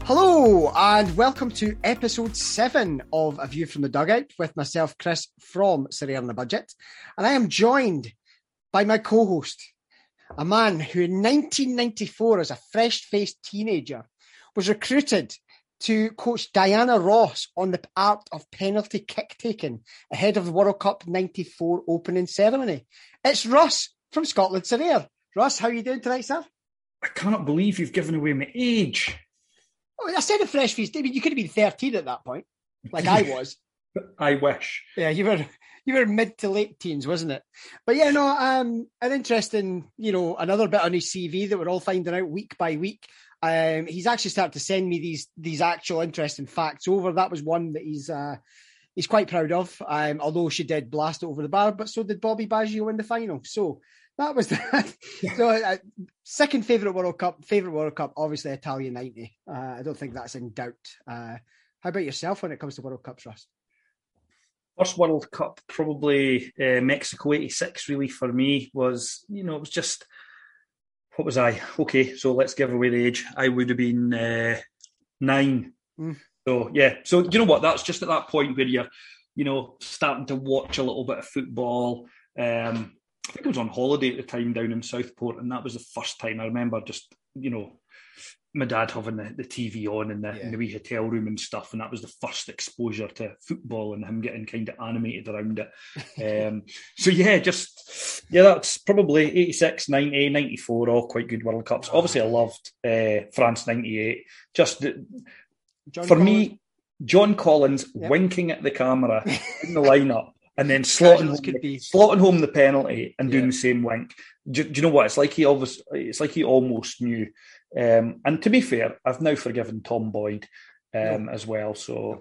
Hello and welcome to episode 7 of A View from the Dugout with myself, Chris, from Surrey on the Budget. And I am joined by my co-host, a man who in 1994, as a fresh-faced teenager, was recruited to coach Diana Ross on the art of penalty kick-taking ahead of the World Cup 94 opening ceremony. It's Russ from Scotland Surveyor. Russ, how are you doing tonight, sir? I cannot believe you've given away my age. Oh, I said a fresh face. I mean, you could have been 13 at that point, like I was. I wish. Yeah, you were mid to late teens, wasn't it? But yeah, no, an interesting, another bit on his CV that we're all finding out week by week. He's actually started to send me these actual interesting facts over. That was one that he's quite proud of. Although she did blast it over the bar, but so did Bobby Baggio in the final. So that was that. So second favourite World Cup, obviously Italian 90. I don't think that's in doubt. How about yourself when it comes to World Cups, Russ? First World Cup, probably Mexico 86 really for me was, it was just, what was I? Okay, so let's give away the age. I would have been 9. So, yeah. So, you know what? That's just at that point where you're, starting to watch a little bit of football. I think I was on holiday at the time down in Southport, and that was the first time I remember just, my dad having the TV on in the wee hotel room and stuff, and that was the first exposure to football and him getting kind of animated around it. That's probably 86, 90, 94, all quite good World Cups. Obviously, I loved France 98. Me, John Collins winking at the camera in the lineup. And then slotting home the penalty and doing the same wink. Do you know what? It's like he almost knew. And to be fair, I've now forgiven Tom Boyd as well. So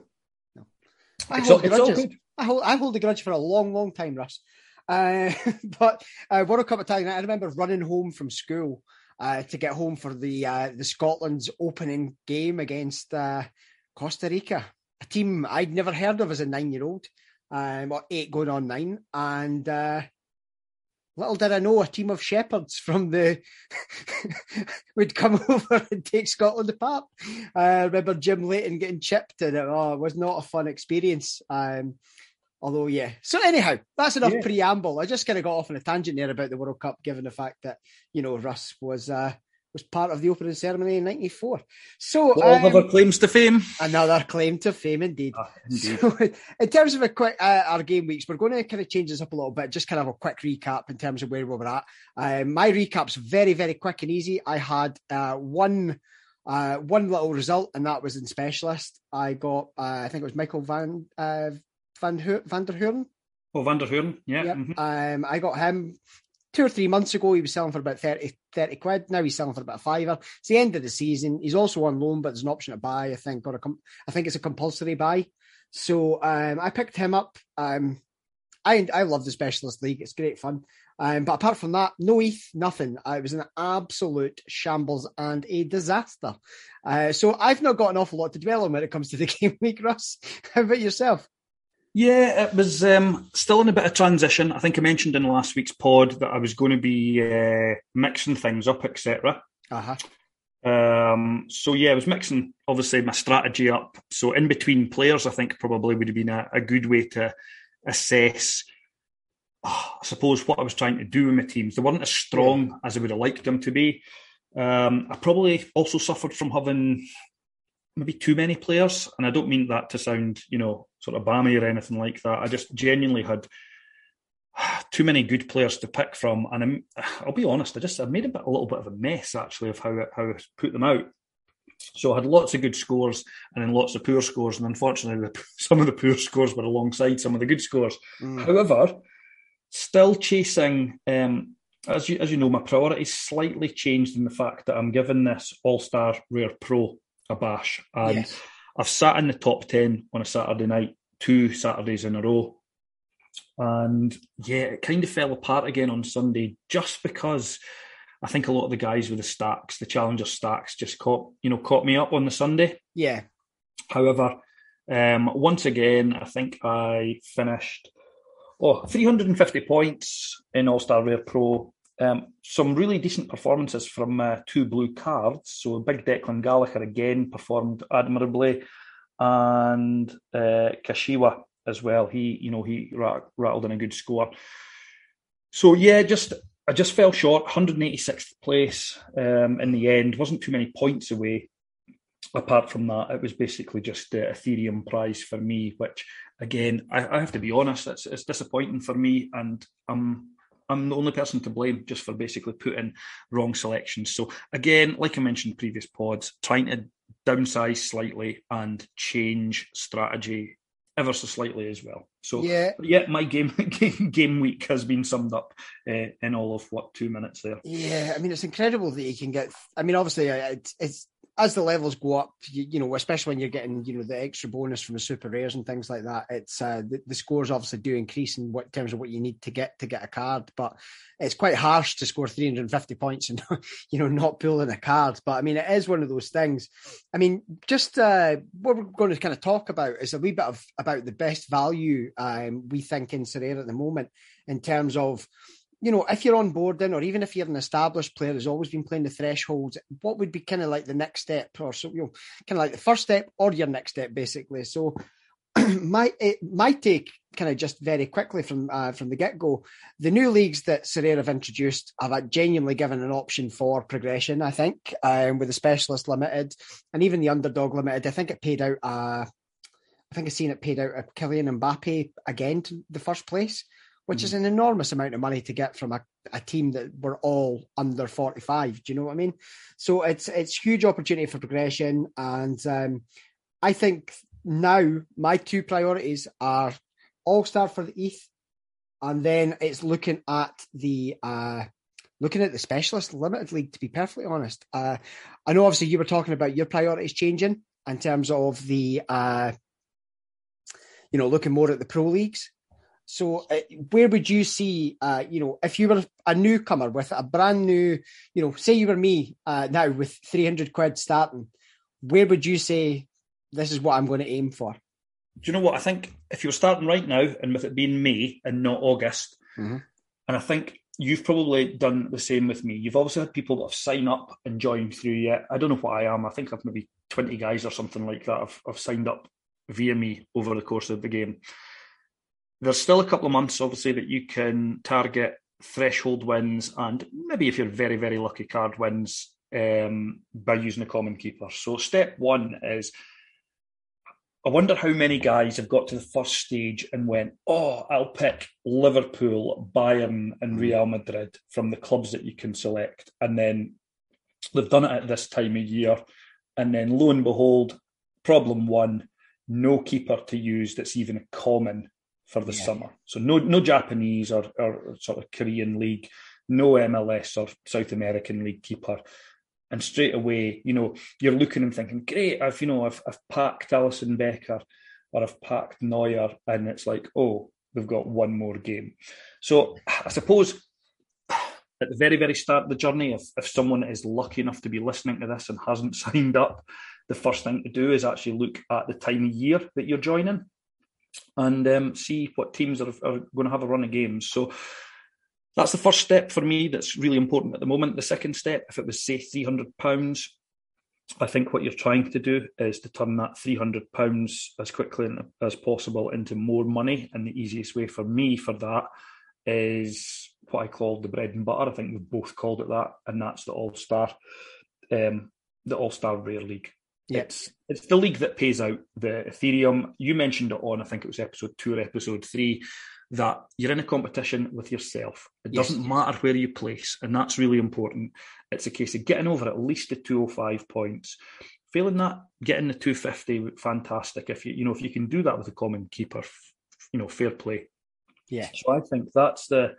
I hold a grudge for a long, long time, Russ. But World Cup Italian, I remember running home from school to get home for the Scotland's opening game against Costa Rica, a team I'd never heard of as a 9-year-old. 8 going on 9, and little did I know a team of shepherds from would come over and take Scotland apart. I remember Jim Leighton getting chipped, and it was not a fun experience. Although, yeah. So anyhow, that's enough preamble. I just kind of got off on a tangent there about the World Cup, given the fact that Russ was part of the opening ceremony in 94. So another claims to fame. Another claim to fame, indeed. So, in terms of a quick our game weeks, we're going to kind of change this up a little bit. Just kind of a quick recap in terms of where we were at. My recap's very, very quick and easy. I had one little result, and that was in specialist. I got I think it was Michael van der Hoorn. Oh, Van der Hoorn, yeah. Yep. Mm-hmm. I got him 2 or 3 months ago. He was selling for about 30 quid. Now he's selling for about £5. It's the end of the season. He's also on loan, but there's an option to buy, I think, I think it's a compulsory buy. So I picked him up. I love the Specialist League. It's great fun. But apart from that, no ETH, nothing. It was an absolute shambles and a disaster. So I've not got an awful lot to dwell on when it comes to the game week, Russ. How about yourself? Yeah, it was still in a bit of transition. I think I mentioned in last week's pod that I was going to be mixing things up, etc. I was mixing, obviously, my strategy up. So in between players, I think probably would have been a good way to assess, I suppose, what I was trying to do with my teams. They weren't as strong as I would have liked them to be. I probably also suffered from having maybe too many players, and I don't mean that to sound, sort of balmy or anything like that. I just genuinely had too many good players to pick from, and I'll be honest, I made a little bit of a mess actually of how I put them out. So I had lots of good scores and then lots of poor scores, and unfortunately, some of the poor scores were alongside some of the good scores. However, still chasing. As you know, my priorities slightly changed in the fact that I'm giving this All-Star Rare Pro a bash, and I've sat in the top 10 on a Saturday night 2 Saturdays in a row, and it kind of fell apart again on Sunday just because I think a lot of the guys with the Challenger stacks just caught me up on the Sunday. However, once again, I think I finished 350 points in All-Star Rare Pro. Some really decent performances from 2 blue cards. So big Declan Gallagher again performed admirably, and Kashiwa as well. He rattled in a good score. So yeah, I just fell short. 186th place in the end. Wasn't too many points away. Apart from that, it was basically just the Ethereum prize for me, which again, I have to be honest, it's disappointing for me, and I'm the only person to blame just for basically putting wrong selections. So again, like I mentioned in previous pods, trying to downsize slightly and change strategy ever so slightly as well. So yeah, my game week has been summed up in all of 2 minutes there. Yeah, I mean, it's incredible that you can get. I mean, obviously, it's as the levels go up, especially when you're getting, the extra bonus from the super rares and things like that. It's the scores obviously do increase in terms of what you need to get a card, but it's quite harsh to score 350 points and not pulling a card. But I mean, it is one of those things. I mean, just what we're going to kind of talk about is a wee bit about the best value we think in Sorare at the moment in terms of, if you're on boarding, or even if you're an established player who's always been playing the thresholds, what would be kind of like the next step, or so, kind of like the first step or your next step, basically. So my take, kind of just very quickly from the get-go, the new leagues that Sorare have introduced have genuinely given an option for progression, I think, with the Specialist Limited and even the Underdog Limited. I think it paid out, I've seen it paid out a Kylian Mbappe again to the first place, which is an enormous amount of money to get from a team that were all under 45. Do you know what I mean? So it's huge opportunity for progression. And I think now my 2 priorities are All-Star for the ETH, and then it's looking at the Specialist Limited League, to be perfectly honest. I know obviously you were talking about your priorities changing in terms of the, looking more at the pro leagues. So where would you see, if you were a newcomer with a brand new, say you were me now with 300 quid starting, where would you say this is what I'm going to aim for? Do you know what? I think if you're starting right now, and with it being May and not August, and I think you've probably done the same with me. You've obviously had people that have signed up and joined through yet. I don't know what I am. I think I've maybe 20 guys or something like that have signed up via me over the course of the game. There's still a couple of months, obviously, that you can target threshold wins, and maybe if you're very, very lucky, card wins by using a common keeper. So step one is, I wonder how many guys have got to the first stage and went, I'll pick Liverpool, Bayern and Real Madrid from the clubs that you can select. And then they've done it at this time of year. And then lo and behold, problem one, no keeper to use that's even a common for the summer. So no Japanese or sort of Korean league, no MLS or South American league keeper. And straight away, you're looking and thinking, great, I've packed Alisson Becker or I've packed Neuer, and it's like, we've got one more game. So I suppose at the very, very start of the journey, if someone is lucky enough to be listening to this and hasn't signed up, the first thing to do is actually look at the time of year that you're joining and see what teams are going to have a run of games. So that's the first step for me that's really important at the moment. The second step, if it was, say, £300, I think what you're trying to do is to turn that £300 as quickly as possible into more money. And the easiest way for me for that is what I call the bread and butter. I think we've both called it that, and that's the All-Star Rare League. Yeah. It's the league that pays out the Ethereum. You mentioned it on, I think it was episode 2 or episode 3, that you're in a competition with yourself. It doesn't matter where you place, and that's really important. It's a case of getting over at least the 205 points. Failing that, getting the 250, fantastic. If you can do that with a common keeper, fair play. Yeah. So I think that's the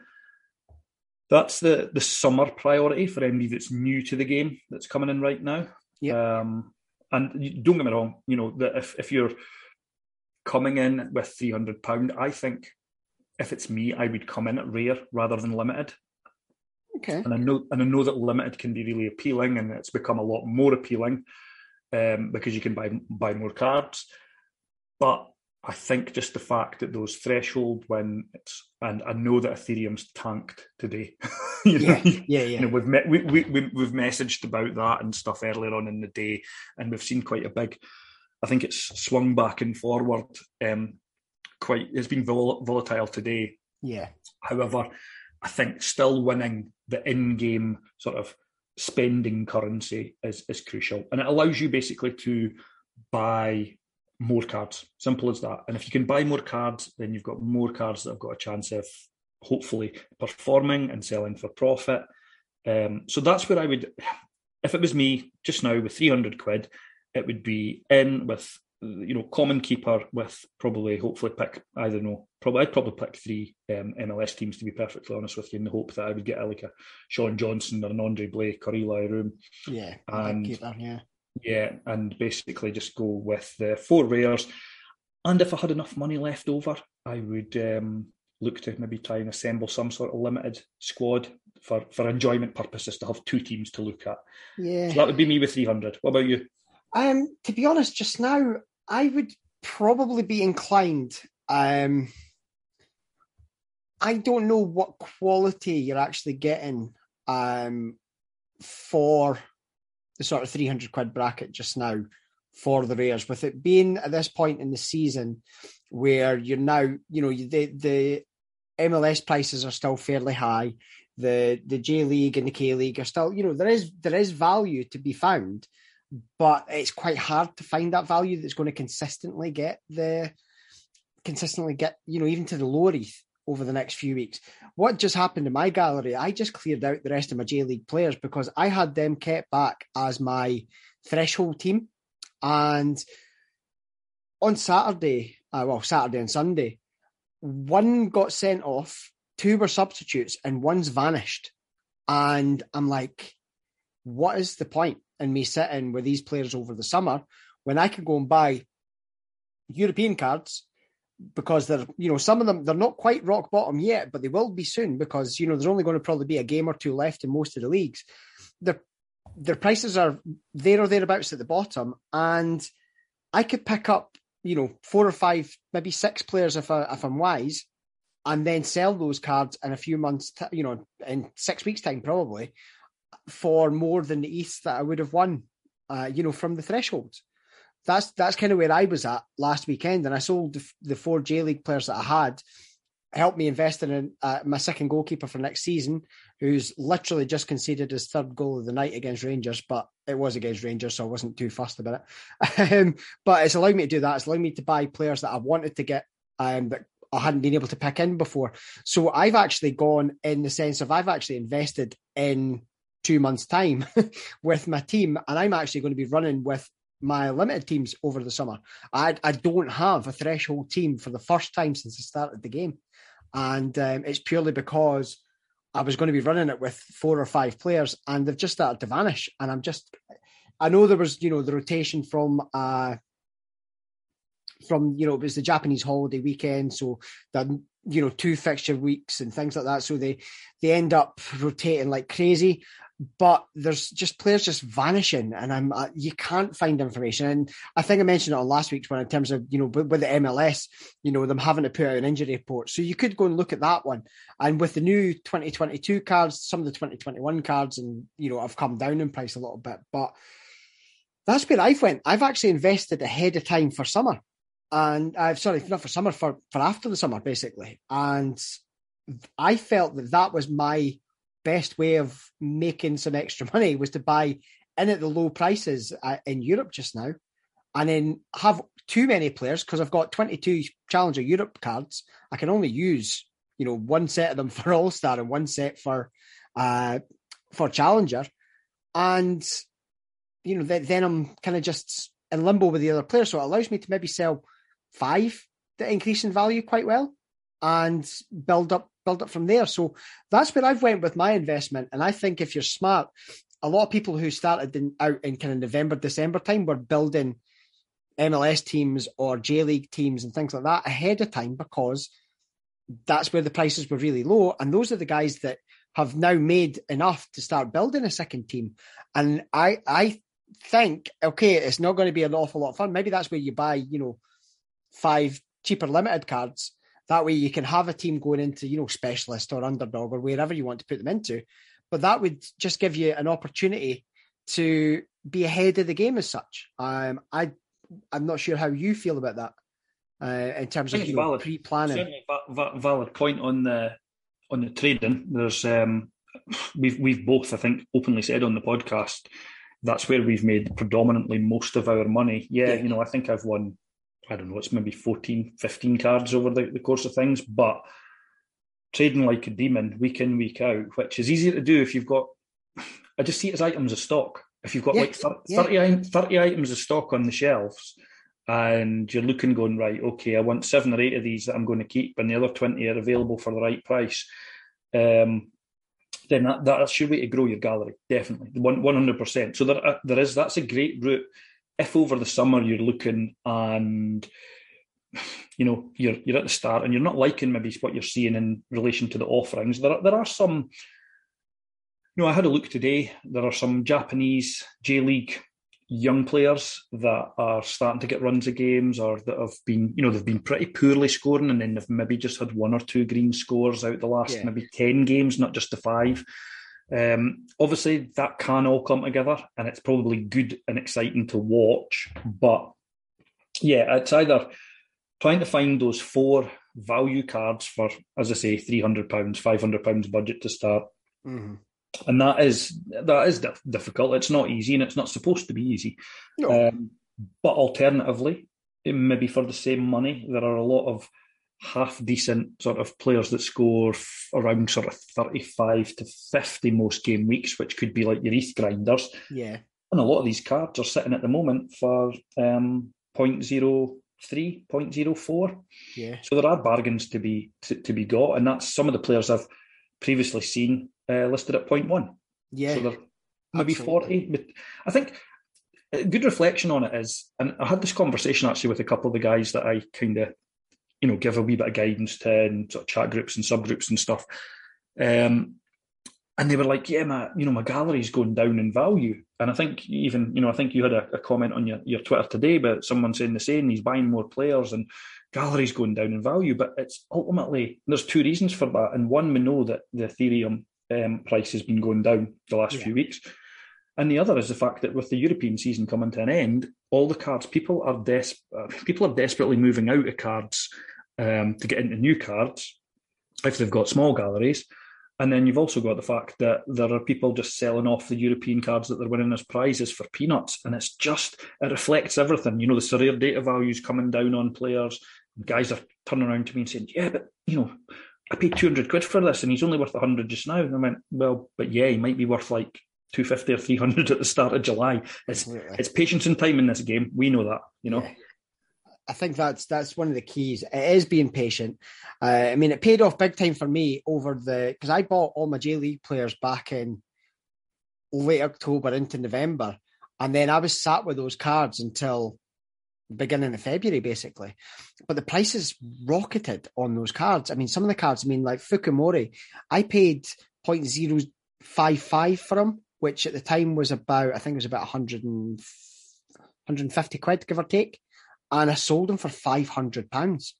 summer priority for anybody that's new to the game that's coming in right now. Yeah. And don't get me wrong, that if you're coming in with £300, I think if it's me, I would come in at rare rather than limited. Okay. And I know that limited can be really appealing, and it's become a lot more appealing because you can buy more cards. But I think just the fact that those threshold and I know that Ethereum's tanked today. Yeah. We've messaged about that and stuff earlier on in the day, and we've seen quite a big. I think it's swung back and forward. It's been volatile today. Yeah. However, I think still winning the in-game sort of spending currency is crucial, and it allows you basically to buy more cards. Simple as that. And if you can buy more cards, then you've got more cards that have got a chance of hopefully performing and selling for profit. So that's where I would, if it was me just now with 300 quid, it would be in with, common keeper with hopefully pick, I don't know, I'd probably pick 3 MLS teams, to be perfectly honest with you, in the hope that I would get like a Sean Johnson or an Andre Blake or Eli Room. Yeah. And keeper, yeah. Yeah, and basically just go with the 4 rares. And if I had enough money left over, I would look to maybe try and assemble some sort of limited squad for enjoyment purposes to have 2 teams to look at. Yeah. So that would be me with 300. What about you? To be honest, just now, I would probably be inclined. I don't know what quality you're actually getting for the sort of 300 quid bracket just now for the rares, with it being at this point in the season where you're now, the MLS prices are still fairly high. The J League and the K League are still, there is value to be found, but it's quite hard to find that value that's going to consistently get, even to the lower ETH over the next few weeks. What just happened in my gallery, I just cleared out the rest of my J-League players because I had them kept back as my threshold team. And on Saturday and Sunday, 1 got sent off, 2 were substitutes, and 1's vanished. And I'm like, what is the point in me sitting with these players over the summer when I could go and buy European cards? Because they're, some of them, they're not quite rock bottom yet, but they will be soon because, there's only going to probably be a game or 2 left in most of the leagues. Their prices are there or thereabouts at the bottom. And I could pick up, 4 or 5, maybe 6 players if I'm wise, and then sell those cards in a few months, in 6 weeks' time, probably, for more than the ETH that I would have won, from the thresholds. That's kind of where I was at last weekend, and I sold the 4 J-League players that I had, helped me invest in my second goalkeeper for next season, who's literally just conceded his 3rd goal of the night against Rangers, but it was against Rangers, so I wasn't too fussed about it. But it's allowed me to do that. It's allowed me to buy players that I wanted to get that I hadn't been able to pick in before. So I've actually gone in the sense of I've actually invested in 2 months' time with my team, and I'm actually going to be running with my limited teams over the summer. I don't have a threshold team for the first time since I started the game. And it's purely because I was going to be running it with 4 or 5 players and they've just started to vanish. And I know there was, the rotation from it was the Japanese holiday weekend. So that, 2 fixture weeks and things like that. So they end up rotating like crazy. But there's just players just vanishing, and you can't find information. And I think I mentioned it on last week's one in terms of with the MLS, them having to put out an injury report. So you could go and look at that one. And with the new 2022 cards, some of the 2021 cards, and I've come down in price a little bit. But that's where I've went. I've actually invested ahead of time for summer, and not for summer, for after the summer basically. And I felt that was my best way of making some extra money, was to buy in at the low prices in Europe just now, and then have too many players because I've got 22 Challenger Europe cards. I can only use 1 set of them for All-Star and 1 set for Challenger, and then I'm kind of just in limbo with the other players. So it allows me to maybe sell 5 that increase in value quite well and build up from there. So that's where I've went with my investment. And I think if you're smart, a lot of people who started out in kind of November, December time were building MLS teams or J-League teams and things like that ahead of time, because that's where the prices were really low. And those are the guys that have now made enough to start building a second team. And I think, okay, it's not going to be an awful lot of fun. Maybe that's where you buy, 5 cheaper limited cards. That way you can have a team going into, specialist or underdog or wherever you want to put them into. But that would just give you an opportunity to be ahead of the game as such. I'm not sure how you feel about that in terms of pre-planning. Certainly valid point on the trading. There's we've both, I think, openly said on the podcast that's where we've made predominantly most of our money. Yeah. I think I've won, I don't know, it's maybe 14, 15 cards over the course of things, but trading like a demon week in, week out, which is easier to do if you've got, I just see it as items of stock. If you've got 30 items of stock on the shelves and you're looking going, right, okay, I want 7 or 8 of these that I'm going to keep and the other 20 are available for the right price, then that's your way to grow your gallery, definitely, 100%. So that's a great route. If over the summer you're looking and you're at the start and you're not liking maybe what you're seeing in relation to the offerings, there are some. I had a look today. There are some Japanese J-League young players that are starting to get runs of games, or that have been, they've been pretty poorly scoring, and then they've maybe just had 1 or 2 green scores out the last maybe 10 games, not just the 5. Obviously, that can all come together, and it's probably good and exciting to watch. But yeah, it's either trying to find those 4 value cards for, as I say, £300, £500 budget to start. Mm-hmm. And that is difficult. It's not easy, and it's not supposed to be easy. No. But alternatively, maybe for the same money, there are a lot of half-decent sort of players that score around sort of 35 to 50 most game weeks, which could be like your ETH grinders. Yeah. And a lot of these cards are sitting at the moment for 0.03, 0.04. Yeah. So there are bargains to be got, and that's some of the players I've previously seen listed at 0.1. Yeah. So they're maybe 40. But I think a good reflection on it is, and I had this conversation actually with a couple of the guys that I kind of, give a wee bit of guidance to in sort of chat groups and subgroups and stuff. And they were like, yeah, my gallery's going down in value. And I think even, I think you had a comment on your Twitter today about someone saying the same, he's buying more players and gallery's going down in value. But it's ultimately, there's 2 reasons for that. And one, we know that the Ethereum price has been going down the last few weeks. And the other is the fact that with the European season coming to an end, all the cards, people are desperately moving out of cards to get into new cards if they've got small galleries. And then you've also got the fact that there are people just selling off the European cards that they're winning as prizes for peanuts. And it reflects everything. The Sorare data values coming down on players. Guys are turning around to me and saying, yeah, but, I paid 200 quid for this and he's only worth 100 just now. And I went, well, but yeah, he might be worth like 250 or 300 at the start of July. It's patience and time in this game. We know that, Yeah. I think that's one of the keys. It is being patient. It paid off big time for me because I bought all my J-League players back in late October into November. And then I was sat with those cards until beginning of February, basically. But the prices rocketed on those cards. Some of the cards, like Fukumori, I paid 0.055 for him, which at the time was about 150 quid, give or take. And I sold him for £500.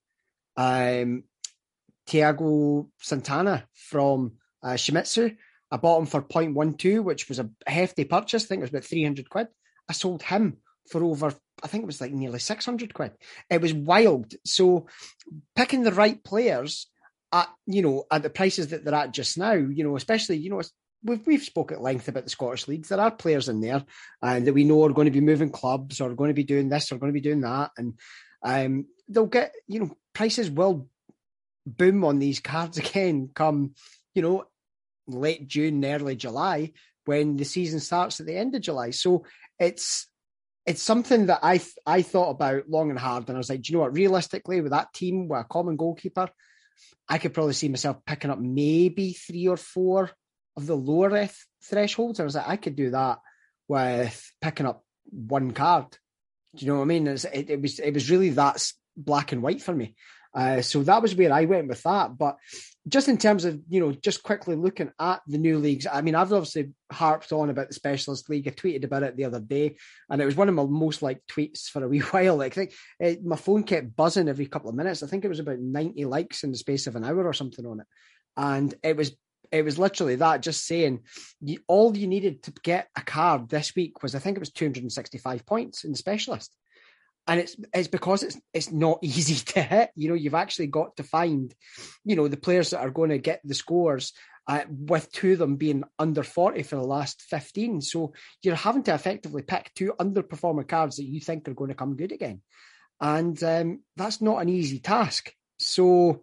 Thiago Santana from Shimizu, I bought him for 0.12, which was a hefty purchase. I think it was about 300 quid. I sold him for over, I think it was like nearly 600 quid. It was wild. So picking the right players at the prices that they're at just now, especially, we've spoken at length about the Scottish leagues. There are players in there that we know are going to be moving clubs or going to be doing this or going to be doing that. And they'll get, prices will boom on these cards again come, late June, early July, when the season starts at the end of July. So it's something that I thought about long and hard. And I was like, do you know what? Realistically, with that team, with a common goalkeeper, I could probably see myself picking up maybe 3 or 4 of the lower thresholds. I was like, I could do that with picking up 1 card. Do you know what I mean? It was really that black and white for me. So that was where I went with that. But just in terms of, just quickly looking at the new leagues, I mean, I've obviously harped on about the Specialist League. I tweeted about it the other day, and it was one of my most liked tweets for a wee while. Like, I think my phone kept buzzing every couple of minutes. I think it was about 90 likes in the space of an hour or something on it. And it was literally that, just saying all you needed to get a card this week was, I think it was 265 points in the Specialist. And it's because it's not easy to hit. You've actually got to find, the players that are going to get the scores, with two of them being under 40 for the last 15. So you're having to effectively pick two underperforming cards that you think are going to come good again. And that's not an easy task. So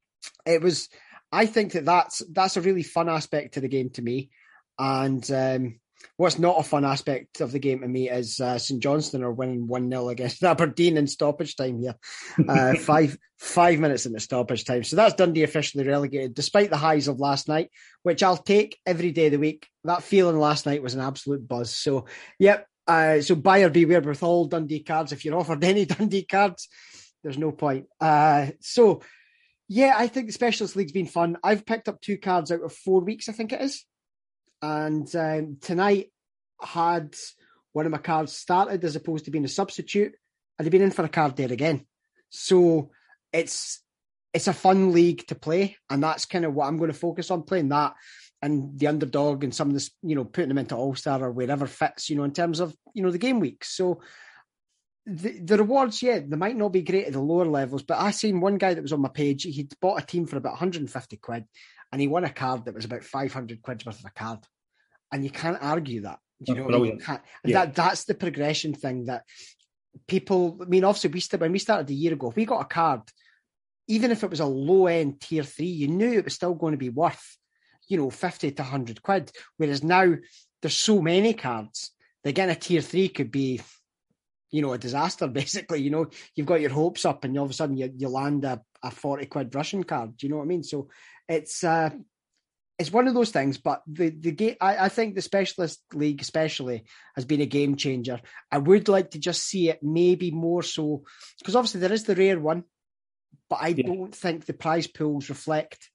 I think that's a really fun aspect to the game to me. And what's not a fun aspect of the game to me is St Johnstone are winning 1-0 against Aberdeen in stoppage time here. 5 minutes in the stoppage time. So that's Dundee officially relegated, despite the highs of last night, which I'll take every day of the week. That feeling last night was an absolute buzz. So, yep. So buyer beware with all Dundee cards. If you're offered any Dundee cards, there's no point. So, yeah, I think the Specialist League's been fun. I've picked up 2 cards out of 4 weeks, I think it is. And tonight had one of my cards started as opposed to being a substitute. I'd have been in for a card there again. So it's a fun league to play, and that's kind of what I'm going to focus on, playing that and the underdog and some of this, putting them into All-Star or wherever fits, in terms of, the game weeks. So the rewards, they might not be great at the lower levels, but I seen one guy that was on my page, he'd bought a team for about 150 quid. And he won a card that was about 500 quid worth of a card. And you can't argue that. Brilliant. That's the progression thing that people, I mean, obviously when we started a year ago, if we got a card, even if it was a low end tier 3, you knew it was still going to be worth, 50 to 100 quid. Whereas now there's so many cards that getting a tier 3 could be, a disaster, basically. You've got your hopes up and all of a sudden you land a 40 quid Russian card. Do you know what I mean? So it's one of those things, but the game, I think the Specialist League especially has been a game changer. I would like to just see it maybe more so, because obviously there is the rare one, but I don't think the prize pools reflect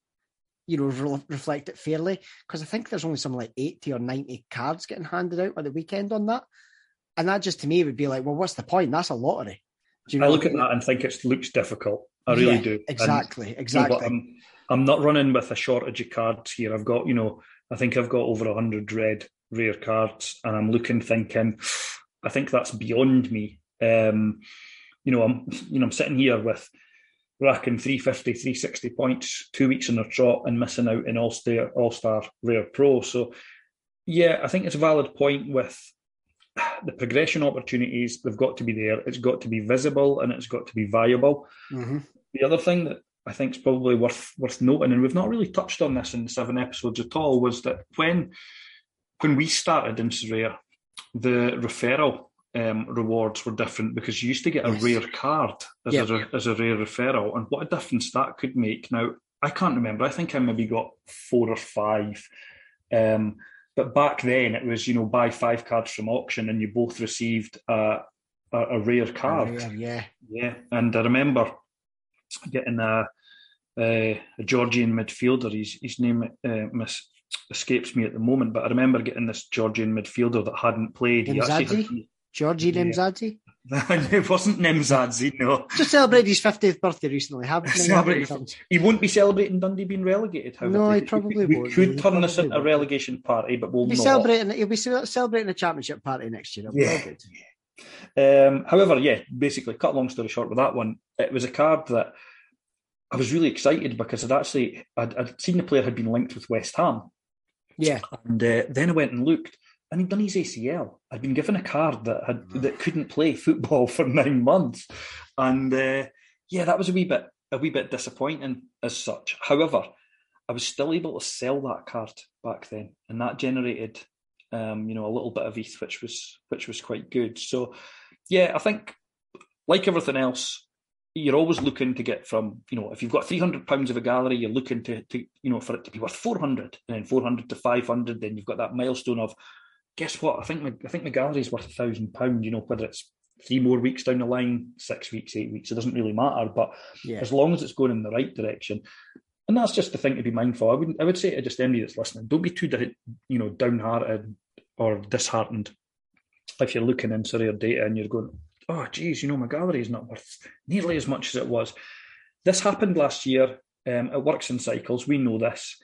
it fairly, because I think there's only something like 80 or 90 cards getting handed out at the weekend on that. And that just to me would be like, well, what's the point? That's a lottery. I look at that and think it looks difficult. I really do. Exactly. I'm not running with a shortage of cards here. I've got, I think I've got over 100 rare cards, and I'm thinking, I think that's beyond me. I'm sitting here with racking 350, 360 points 2 weeks in a trot and missing out in All-Star Rare Pro. So, yeah, I think it's a valid point with the progression opportunities. They've got to be there. It's got to be visible and it's got to be viable. Mm-hmm. The other thing that I think is probably worth noting, and we've not really touched on this in the 7 episodes at all, was that when we started in Sorare, the referral rewards were different, because you used to get a rare card as a rare referral, and what a difference that could make. Now, I can't remember. I think I maybe got 4 or 5. But back then it was, buy 5 cards from auction and you both received a rare card. Yeah. And I remember getting a Georgian midfielder. His name escapes me at the moment, but I remember getting this Georgian midfielder that hadn't played. Georgi Nemzadze? It wasn't Nemzadze, no. Just celebrated his 50th birthday recently. He won't be celebrating Dundee being relegated, however. No, he probably won't. We could turn this into a relegation party, but we'll not. He'll be celebrating a championship party next year. However, basically, cut a long story short with that one, it was a card that I was really excited because I'd seen the player had been linked with West Ham. Yeah. And then I went and looked, and he'd done his ACL. I'd been given a card that couldn't play football for 9 months. And that was a wee bit disappointing as such. However, I was still able to sell that card back then, and that generated a little bit of ETH, which was quite good. So I think, like everything else, you're always looking to get from, if you've got £300 of a gallery, you're looking to for it to be worth 400, and then 400 to 500. Then you've got that milestone of, guess what? I think my gallery is worth £1,000. Whether it's 3 more weeks down the line, 6 weeks, 8 weeks, it doesn't really matter. But as long as it's going in the right direction, And that's just the thing to be mindful. I would say to just anybody that's listening, don't be too downhearted or disheartened if you're looking into their data and you're going, oh, geez, my gallery is not worth nearly as much as it was. This happened last year. It works in cycles. We know this.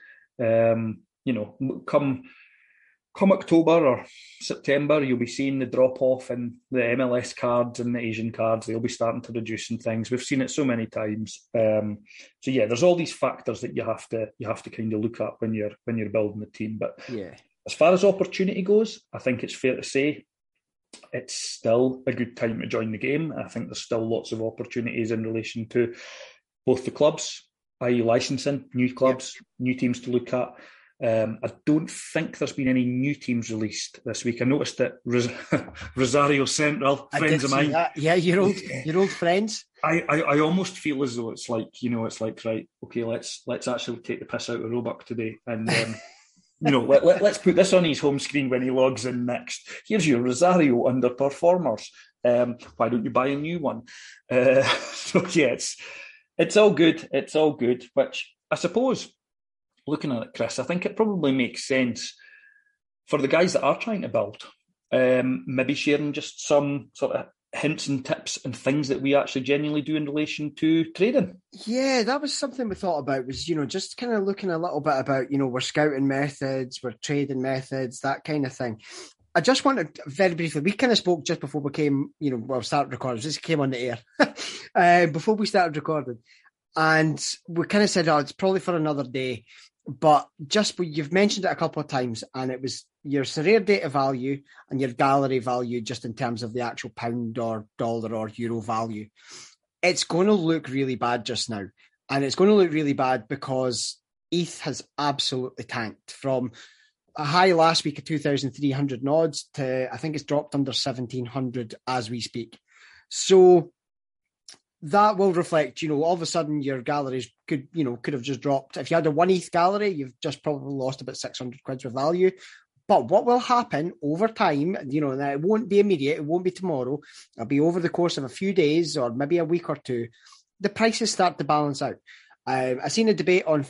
Come October or September, you'll be seeing the drop-off in the MLS cards and the Asian cards. They'll be starting to reduce and things. We've seen it so many times. There's all these factors that you have to kind of look at when you're building the team. But as far as opportunity goes, I think it's fair to say it's still a good time to join the game. I think there's still lots of opportunities in relation to both the clubs, i.e. licensing, new clubs, new teams to look at. I don't think there's been any new teams released this week. I noticed that Rosario Central, friends of mine. That. Yeah, your old friends. I almost feel as though it's like right, okay, let's actually take the piss out of Roebuck today, and let's put this on his home screen when he logs in next. Here's your Rosario underperformers. Why don't you buy a new one? It's all good. It's all good. Which I suppose, looking at it, Chris, I think it probably makes sense for the guys that are trying to build, maybe sharing just some sort of hints and tips and things that we actually genuinely do in relation to trading. Yeah, that was something we thought about, was, just kind of looking a little bit about, we're scouting methods, we're trading methods, that kind of thing. I just wanted, very briefly, we kind of spoke just before we came, started recording. This came on the air before we started recording. And we kind of said, it's probably for another day. But you've mentioned it a couple of times, and it was your Sorare data value and your gallery value, just in terms of the actual pound or dollar or euro value. It's going to look really bad just now. And it's going to look really bad because ETH has absolutely tanked from a high last week of 2,300 nods to, I think it's dropped under 1,700 as we speak. So that will reflect, all of a sudden your galleries could have just dropped. If you had a 1 ETH gallery, you've just probably lost about 600 quid of value. But what will happen over time, and it won't be immediate, it won't be tomorrow, it'll be over the course of a few days or maybe a week or two, the prices start to balance out. I seen a debate on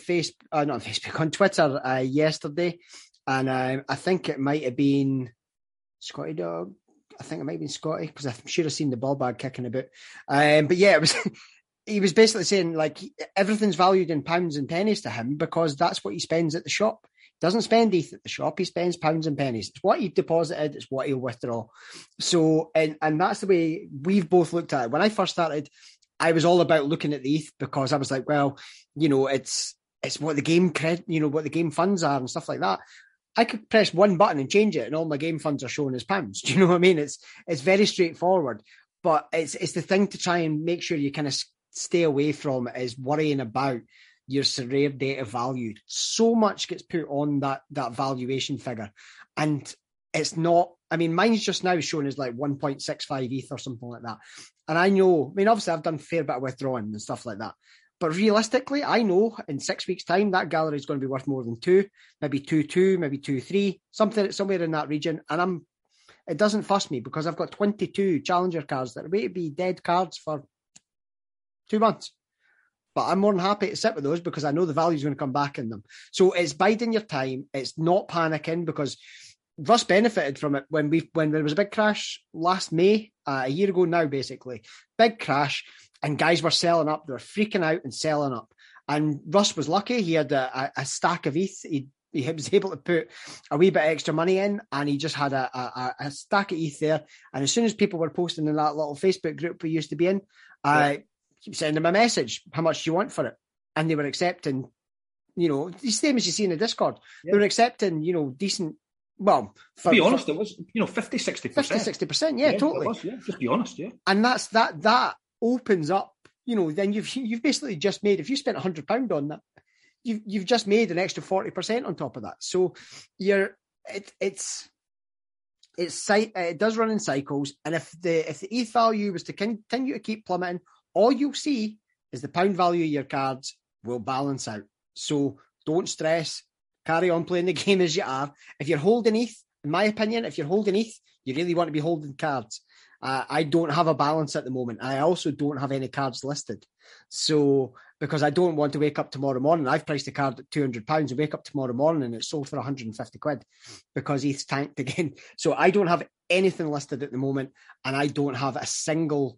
on Twitter yesterday, and I think it might have been Scotty Dog. I think it might have been Scotty, because I'm sure I've seen the ball bag kicking about. But yeah, it was. He was basically saying, like, everything's valued in pounds and pennies to him because that's what he spends at the shop. He doesn't spend ETH at the shop. He spends pounds and pennies. It's what he deposited. It's what he'll withdraw. So, and that's the way we've both looked at it. When I first started, I was all about looking at the ETH because I was like, well, it's what the game what the game funds are and stuff like that. I could press one button and change it, and all my game funds are shown as pounds. Do you know what I mean? It's very straightforward, but it's the thing to try and make sure you kind of stay away from is worrying about your Sorare data value. So much gets put on that valuation figure, and it's not. I mean, mine's just now shown as like 1.65 ETH or something like that. And I know. I mean, obviously, I've done a fair bit of withdrawing and stuff like that. But realistically, I know in 6 weeks' time, that gallery is going to be worth more than 2, maybe 2.2, maybe 2.3, somewhere in that region. And it doesn't fuss me because I've got 22 Challenger cards that are going to be dead cards for 2 months. But I'm more than happy to sit with those because I know the value is going to come back in them. So it's biding your time. It's not panicking, because Russ benefited from it when there was a big crash last May, a year ago now, basically. Big crash. And guys were selling up. They were freaking out and selling up. And Russ was lucky. He had a stack of ETH. He was able to put a wee bit of extra money in, and he just had a stack of ETH there. And as soon as people were posting in that little Facebook group we used to be in, I sent them a message. How much do you want for it? And they were accepting, the same as you see in the Discord. Yeah. They were accepting, decent. Well, to be honest, it was 50, 60%. 50-60%, yeah, totally. It was, yeah. Just be honest, yeah. And that's that opens up, then you've basically just made, if you spent £100 on that, you've just made an extra 40% on top of that. So it does run in cycles, and if the ETH value was to continue to keep plummeting, all you'll see is the pound value of your cards will balance out. So don't stress, carry on playing the game as you are. If you're holding ETH, in my opinion, you really want to be holding cards. I don't have a balance at the moment. I also don't have any cards listed. So, because I don't want to wake up tomorrow morning, I've priced a card at £200 and wake up tomorrow morning and it's sold for 150 quid because ETH's tanked again. So I don't have anything listed at the moment, and I don't have a single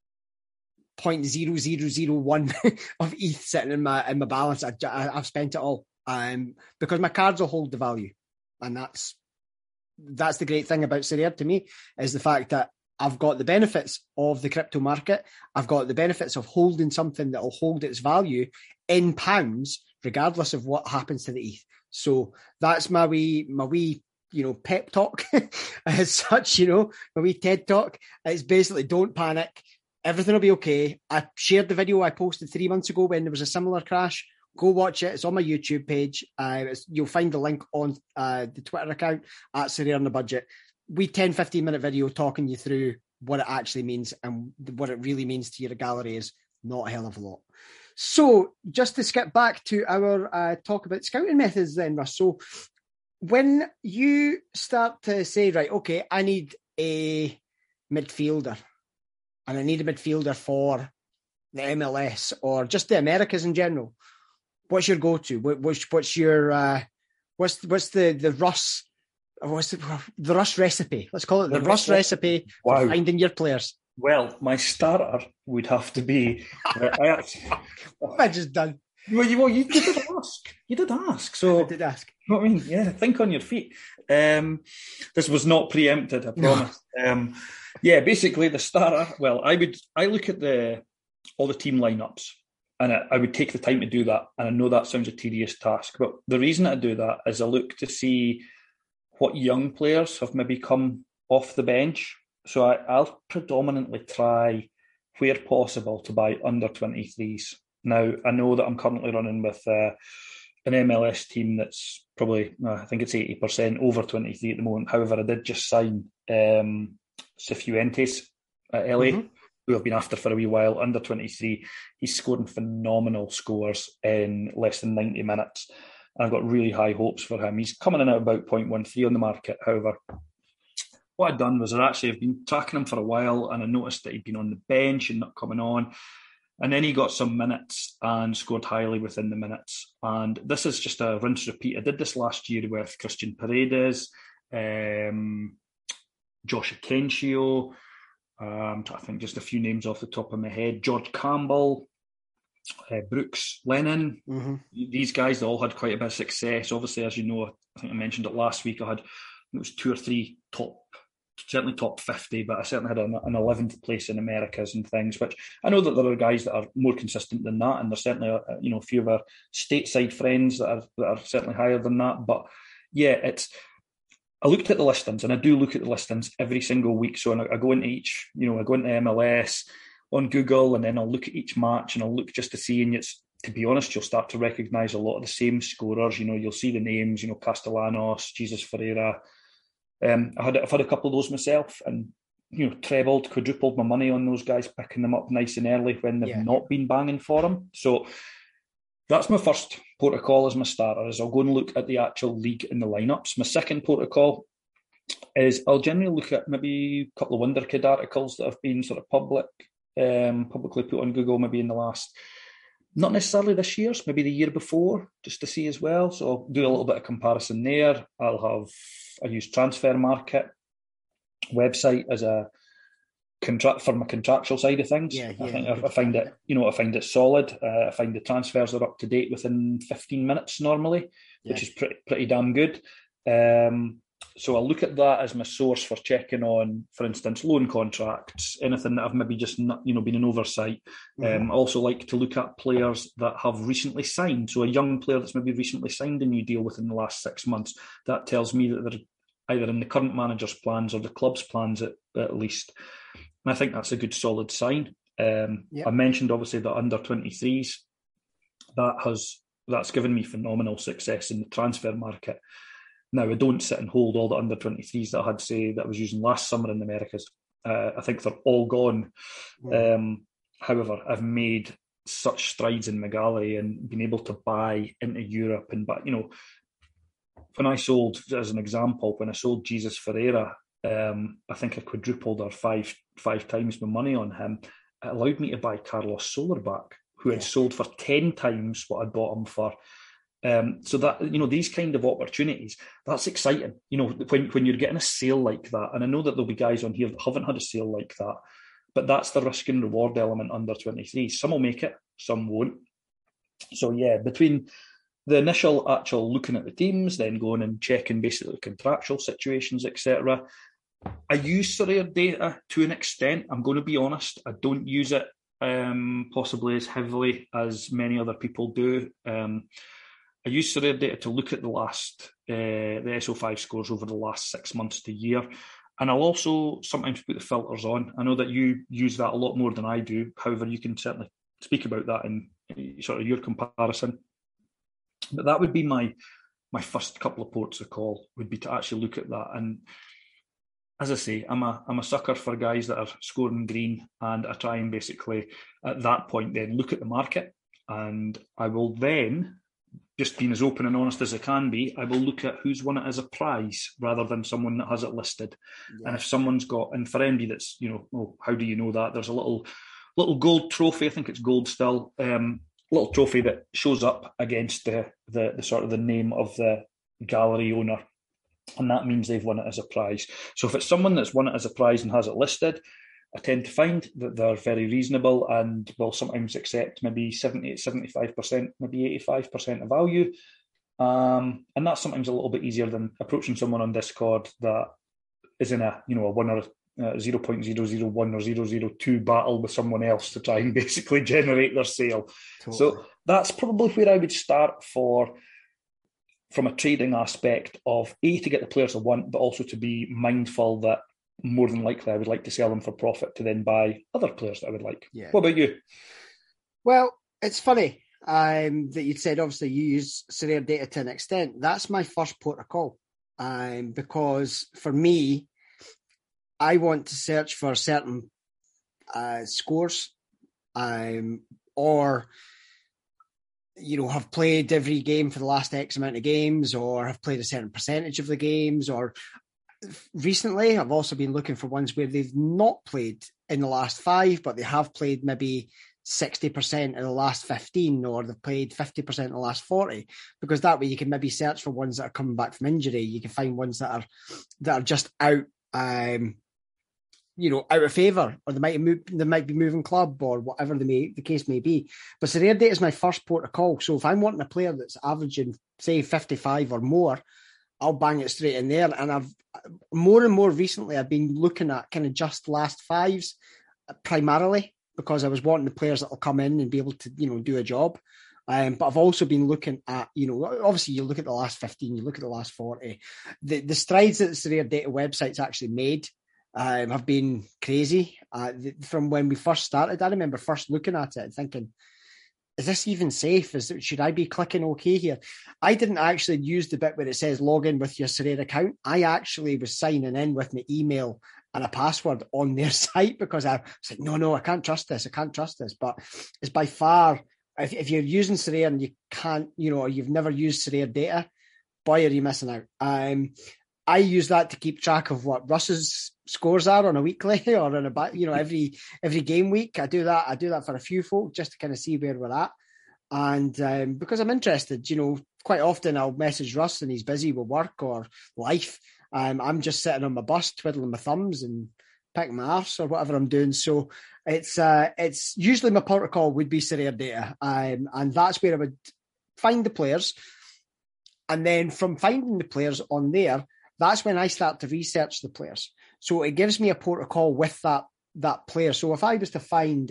0.0001 of ETH sitting in my balance. I've spent it all because my cards will hold the value, and that's the great thing about Sorare to me, is the fact that I've got the benefits of the crypto market. I've got the benefits of holding something that will hold its value in pounds, regardless of what happens to the ETH. So that's my wee pep talk as such, my wee TED talk. It's basically, don't panic. Everything will be okay. I shared the video I posted 3 months ago when there was a similar crash. Go watch it. It's on my YouTube page. You'll find the link on the Twitter account at Sorare on the Budget. We 10-15 minute video talking you through what it actually means, and what it really means to your gallery is not a hell of a lot. So just to skip back to our talk about scouting methods then, Russ. So when you start to say, right, okay, I need a midfielder, and I need a midfielder for the MLS or just the Americas in general, what's your go-to? What's your what's the Russ? What's the Russ recipe? Let's call it the Russ recipe for finding your players. Well, my starter would have to be. What have I just done? Well, you did ask. You did ask. So I did ask. You know what I mean? Yeah, think on your feet. This was not preempted, I promise. Basically the starter. Well, I look at all the team lineups, and I would take the time to do that. And I know that sounds a tedious task, but the reason I do that is I look to see what young players have maybe come off the bench. So I'll predominantly try, where possible, to buy under 23s. Now, I know that I'm currently running with an MLS team that's probably, I think it's 80% over 23 at the moment. However, I did just sign Cifuentes at LA, who I've been after for a wee while, under 23. He's scoring phenomenal scores in less than 90 minutes. I've got really high hopes for him. He's coming in at about 0.13 on the market. However, what I'd done was I've been tracking him for a while, and I noticed that he'd been on the bench and not coming on. And then he got some minutes and scored highly within the minutes. And this is just a rinse repeat. I did this last year with Christian Paredes, Josh Akencio, I think just a few names off the top of my head, George Campbell, Brooks Lennon. These guys, they all had quite a bit of success. Obviously, as you know, I think I mentioned it last week, it was 2 or 3 certainly top 50, but I certainly had an 11th place in Americas and things, which I know that there are guys that are more consistent than that, and there's certainly a few of our stateside friends that are certainly higher than that. But yeah, I looked at the listings, and I do look at the listings every single week. So I go into I go into MLS on Google, and then I'll look at each match, and I'll look just to see, and to be honest, you'll start to recognise a lot of the same scorers. You'll see the names, Castellanos, Jesus Ferreira. I've had a couple of those myself, and trebled, quadrupled my money on those guys, picking them up nice and early when they've not been banging for them. So that's my first protocol as my starter, is I'll go and look at the actual league and the lineups. My second protocol is I'll generally look at maybe a couple of Wonderkid articles that have been sort of publicly put on Google, maybe in the last, not necessarily this year's, maybe the year before, just to see as well. So I'll do a little bit of comparison there. I use Transfer Market website as a for my contractual side of things. I find it solid. I find the transfers are up to date within 15 minutes normally, which is pretty damn good. So I'll look at that as my source for checking on, for instance, loan contracts, anything that I've maybe just not, been an oversight. I also like to look at players that have recently signed. So a young player that's maybe recently signed a new deal within the last 6 months, that tells me that they're either in the current manager's plans or the club's plans at least. And I think that's a good solid sign. I mentioned obviously the under 23s. That's given me phenomenal success in the transfer market. Now, I don't sit and hold all the under 23s that I had, that I was using last summer in the Americas. I think they're all gone. However, I've made such strides in my gallery and been able to buy into Europe. And when I sold, as an example, when I sold Jesus Ferreira I think I quadrupled or five times my money on him. It allowed me to buy Carlos Soler back, who had sold for 10 times what I'd bought him for. So that, these kind of opportunities, that's exciting. When you're getting a sale like that, and I know that there'll be guys on here that haven't had a sale like that, but that's the risk and reward element under 23. Some will make it, some won't. So yeah, between the initial actual looking at the teams, then going and checking basically contractual situations, etc. I use Sorare data to an extent. I'm going to be honest. I don't use it possibly as heavily as many other people do. I use Sorare data to look at the SO5 scores over the last 6 months to year. And I'll also sometimes put the filters on. I know that you use that a lot more than I do. However, you can certainly speak about that in sort of your comparison. But that would be my first couple of ports of call, would be to actually look at that. And as I say, I'm a sucker for guys that are scoring green, and I try and basically at that point then look at the market, and I will then, just being as open and honest as I can be, I will look at who's won it as a prize rather than someone that has it listed. Yeah. And if someone's got, and for anybody that's, how do you know that? There's a little gold trophy, I think it's gold still, little trophy that shows up against the sort of the name of the gallery owner. And that means they've won it as a prize. So if it's someone that's won it as a prize and has it listed, I tend to find that they're very reasonable and will sometimes accept maybe 70, 75%, maybe 85% of value. And that's sometimes a little bit easier than approaching someone on Discord that is in a 1 or 0.001 or 002 battle with someone else to try and basically generate their sale. Totally. So that's probably where I would start from a trading aspect of to get the players I want, but also to be mindful that more than likely I would like to sell them for profit to then buy other players that I would like. Yeah. What about you? Well, it's funny that you'd said obviously you use Sorare data to an extent. That's my first port of call, because for me, I want to search for certain scores, or have played every game for the last X amount of games, or have played a certain percentage of the games, or recently I've also been looking for ones where they've not played in the last 5, but they have played maybe 60% in the last 15, or they've played 50% in the last 40, because that way you can maybe search for ones that are coming back from injury. You can find ones that are just out, out of favour, or they might be moving club, or whatever the case may be. But Sorare data is my first port of call. So if I'm wanting a player that's averaging, say, 55 or more, I'll bang it straight in there. And I've more and more recently, I've been looking at kind of just last 5s primarily, because I was wanting the players that will come in and be able to, do a job. But I've also been looking at, obviously you look at the last 15, you look at the last 40. The strides that the Sorare data website's actually made have been crazy. From when we first started, I remember first looking at it and thinking, is this even safe? Should I be clicking OK here? I didn't actually use the bit where it says log in with your Sorare account. I actually was signing in with my email and a password on their site, because I was like, no, I can't trust this. But it's by far, if you're using Sorare and you can't, or you've never used Sorare data, boy, are you missing out. I use that to keep track of what Russ's scores are on a weekly or on every game week. I do that for a few folk just to kind of see where we're at. And because I'm interested, quite often I'll message Russ and he's busy with work or life. I'm just sitting on my bus twiddling my thumbs and picking my arse or whatever I'm doing. So it's usually my protocol would be Sorare data. And that's where I would find the players. And then from finding the players on there, that's when I start to research the players. So it gives me a protocol with that player. So if I was to find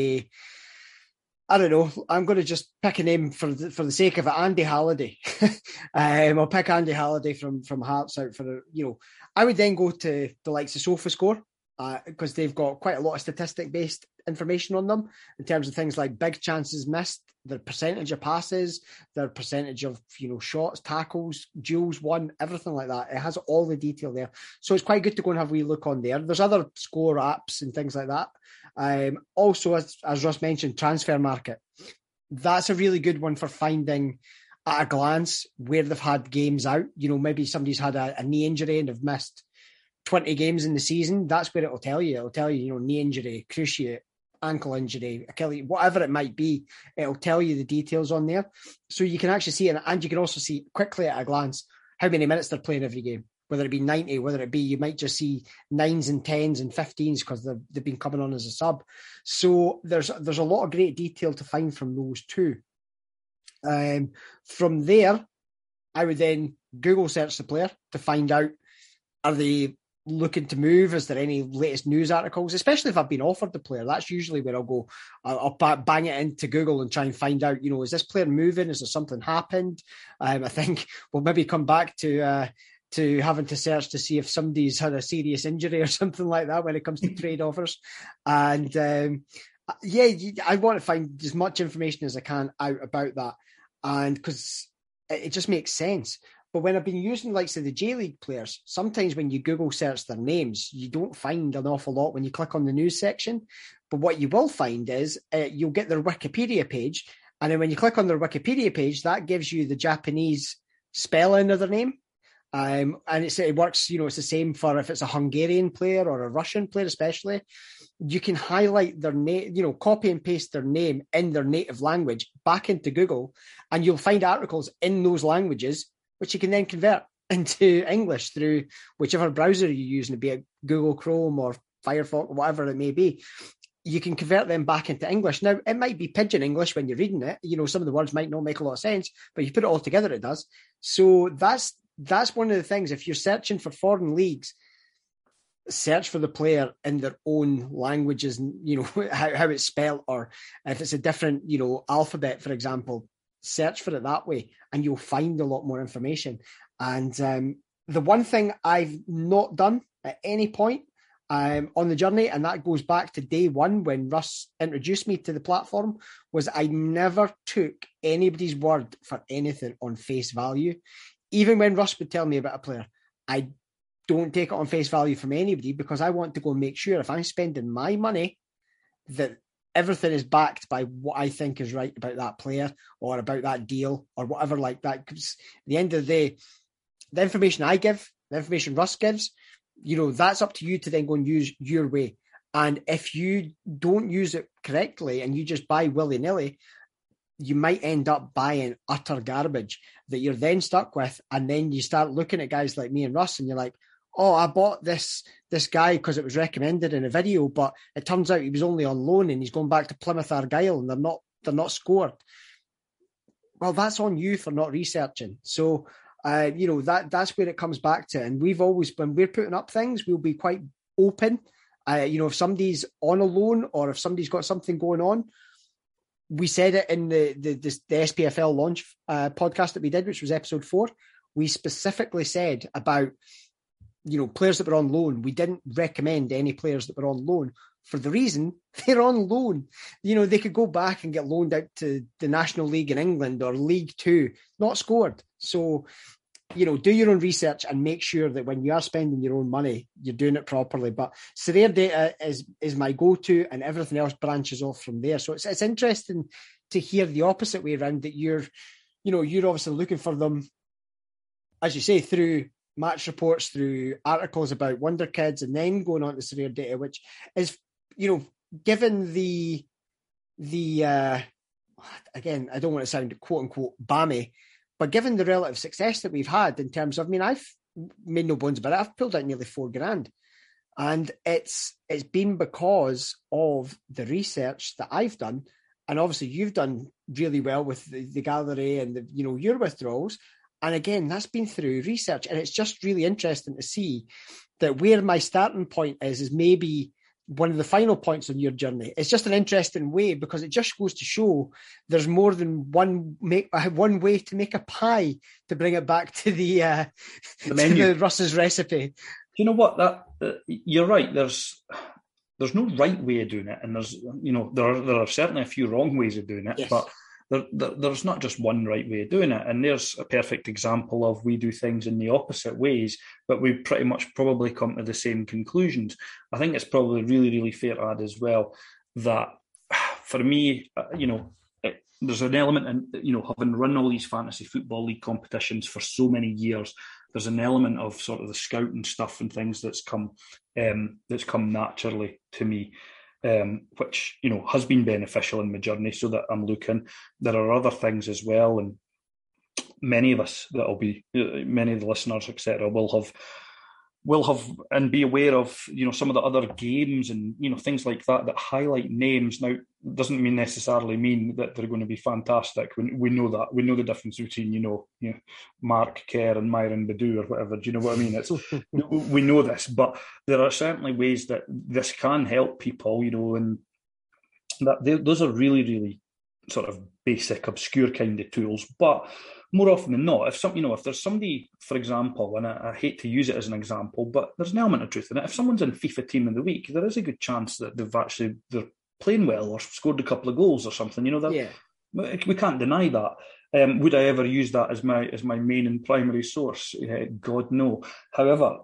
I don't know, I'm going to just pick a name for the sake of it, Andy Halliday. I'll pick Andy Halliday from Hearts out for I would then go to the likes of SofaScore, because they've got quite a lot of statistic-based information on them in terms of things like big chances missed, their percentage of passes, their percentage of shots, tackles, duels won, everything like that. It has all the detail there. So it's quite good to go and have a wee look on there. There's other score apps and things like that. Also, as Russ mentioned, Transfer Market. That's a really good one for finding at a glance where they've had games out. Maybe somebody's had a knee injury and have missed 20 games in the season, that's where it'll tell you. It'll tell you, knee injury, cruciate, ankle injury, Achilles, whatever it might be. It'll tell you the details on there. So you can actually see it, and you can also see quickly at a glance how many minutes they're playing every game, whether it be 90, whether it be, you might just see 9s and 10s and 15s because they've been coming on as a sub. So there's a lot of great detail to find from those two. From there, I would then Google search the player to find out, are they looking to move? Is there any latest news articles? Especially if I've been offered the player, that's usually where I'll go. I'll bang it into Google and try and find out, is this player moving? Is there something happened? I think we'll maybe come back to having to search to see if somebody's had a serious injury or something like that when it comes to trade offers. And I want to find as much information as I can out about that. And because it just makes sense. But when I've been using like say the J-League players, sometimes when you Google search their names, you don't find an awful lot when you click on the news section. But what you will find is you'll get their Wikipedia page. And then when you click on their Wikipedia page, that gives you the Japanese spelling of their name. And it works, it's the same for if it's a Hungarian player or a Russian player, especially. You can highlight their name, copy and paste their name in their native language back into Google, and you'll find articles in those languages, which you can then convert into English through whichever browser you're using, be it Google Chrome or Firefox, whatever it may be. You can convert them back into English. Now, it might be pidgin English when you're reading it. Some of the words might not make a lot of sense, but you put it all together, it does. So that's one of the things. If you're searching for foreign leagues, search for the player in their own languages, how it's spelled, or if it's a different, alphabet, for example, search for it that way and you'll find a lot more information. And the one thing I've not done at any point on the journey, and that goes back to day one when Russ introduced me to the platform, was I never took anybody's word for anything on face value. Even when Russ would tell me about a player, I don't take it on face value from anybody, because I want to go and make sure if I'm spending my money that everything is backed by what I think is right about that player or about that deal or whatever like that. Because at the end of the day, the information I give, the information Russ gives, that's up to you to then go and use your way. And if you don't use it correctly and you just buy willy-nilly, you might end up buying utter garbage that you're then stuck with. And then you start looking at guys like me and Russ and you're like, oh, I bought this guy because it was recommended in a video, but it turns out he was only on loan and he's going back to Plymouth Argyle and they're not scored. Well, that's on you for not researching. So, that's where it comes back to. And we've always, when we're putting up things, we'll be quite open. If somebody's on a loan or if somebody's got something going on, we said it in the SPFL launch podcast that we did, which was episode 4. We specifically said about, players that were on loan. We didn't recommend any players that were on loan for the reason they're on loan. They could go back and get loaned out to the National League in England or League Two, not scored. So, do your own research and make sure that when you are spending your own money, you're doing it properly. But Sorare Data is my go-to, and everything else branches off from there. So it's interesting to hear the opposite way around, that you're obviously looking for them, as you say, through match reports, through articles about Wonder Kids, and then going on to Sorare Data, which is, given the again, I don't want to sound quote unquote balmy, but given the relative success that we've had in terms of, I've made no bones about it, I've pulled out nearly $4,000, and it's been because of the research that I've done, and obviously you've done really well with the gallery and your withdrawals. And again, that's been through research, and it's just really interesting to see that where my starting point is maybe one of the final points on your journey. It's just an interesting way, because it just goes to show there's more than one way to make a pie, to bring it back to the menu, to the Russ's recipe. You know what? You're right. There's no right way of doing it, and there are certainly a few wrong ways of doing it, yes. But there's not just one right way of doing it. And there's a perfect example of we do things in the opposite ways, but we pretty much probably come to the same conclusions. I think it's probably really, really fair to add as well that for me, there's an element in, having run all these fantasy football league competitions for so many years, there's an element of sort of the scouting stuff and things that's come naturally to me, which, you know, has been beneficial in my journey, so that I'm looking. There are other things as well, and many of the listeners, etc., will have and be aware of, you know, some of the other games and, you know, things like that highlight names. Now, doesn't necessarily mean that they're going to be fantastic. We know that. We know the difference between, you know, Mark Kerr and Myron Badu or whatever. Do you know what I mean? It's we know this, but there are certainly ways that this can help people, you know, and that those are really, really sort of basic, obscure kind of tools. But more often than not, if there's somebody, for example, and I hate to use it as an example, but there's an element of truth in it. If someone's in FIFA Team of the Week, there is a good chance that they're playing well or scored a couple of goals or something. You know, we can't deny that. Would I ever use that as my main and primary source? God, no. However,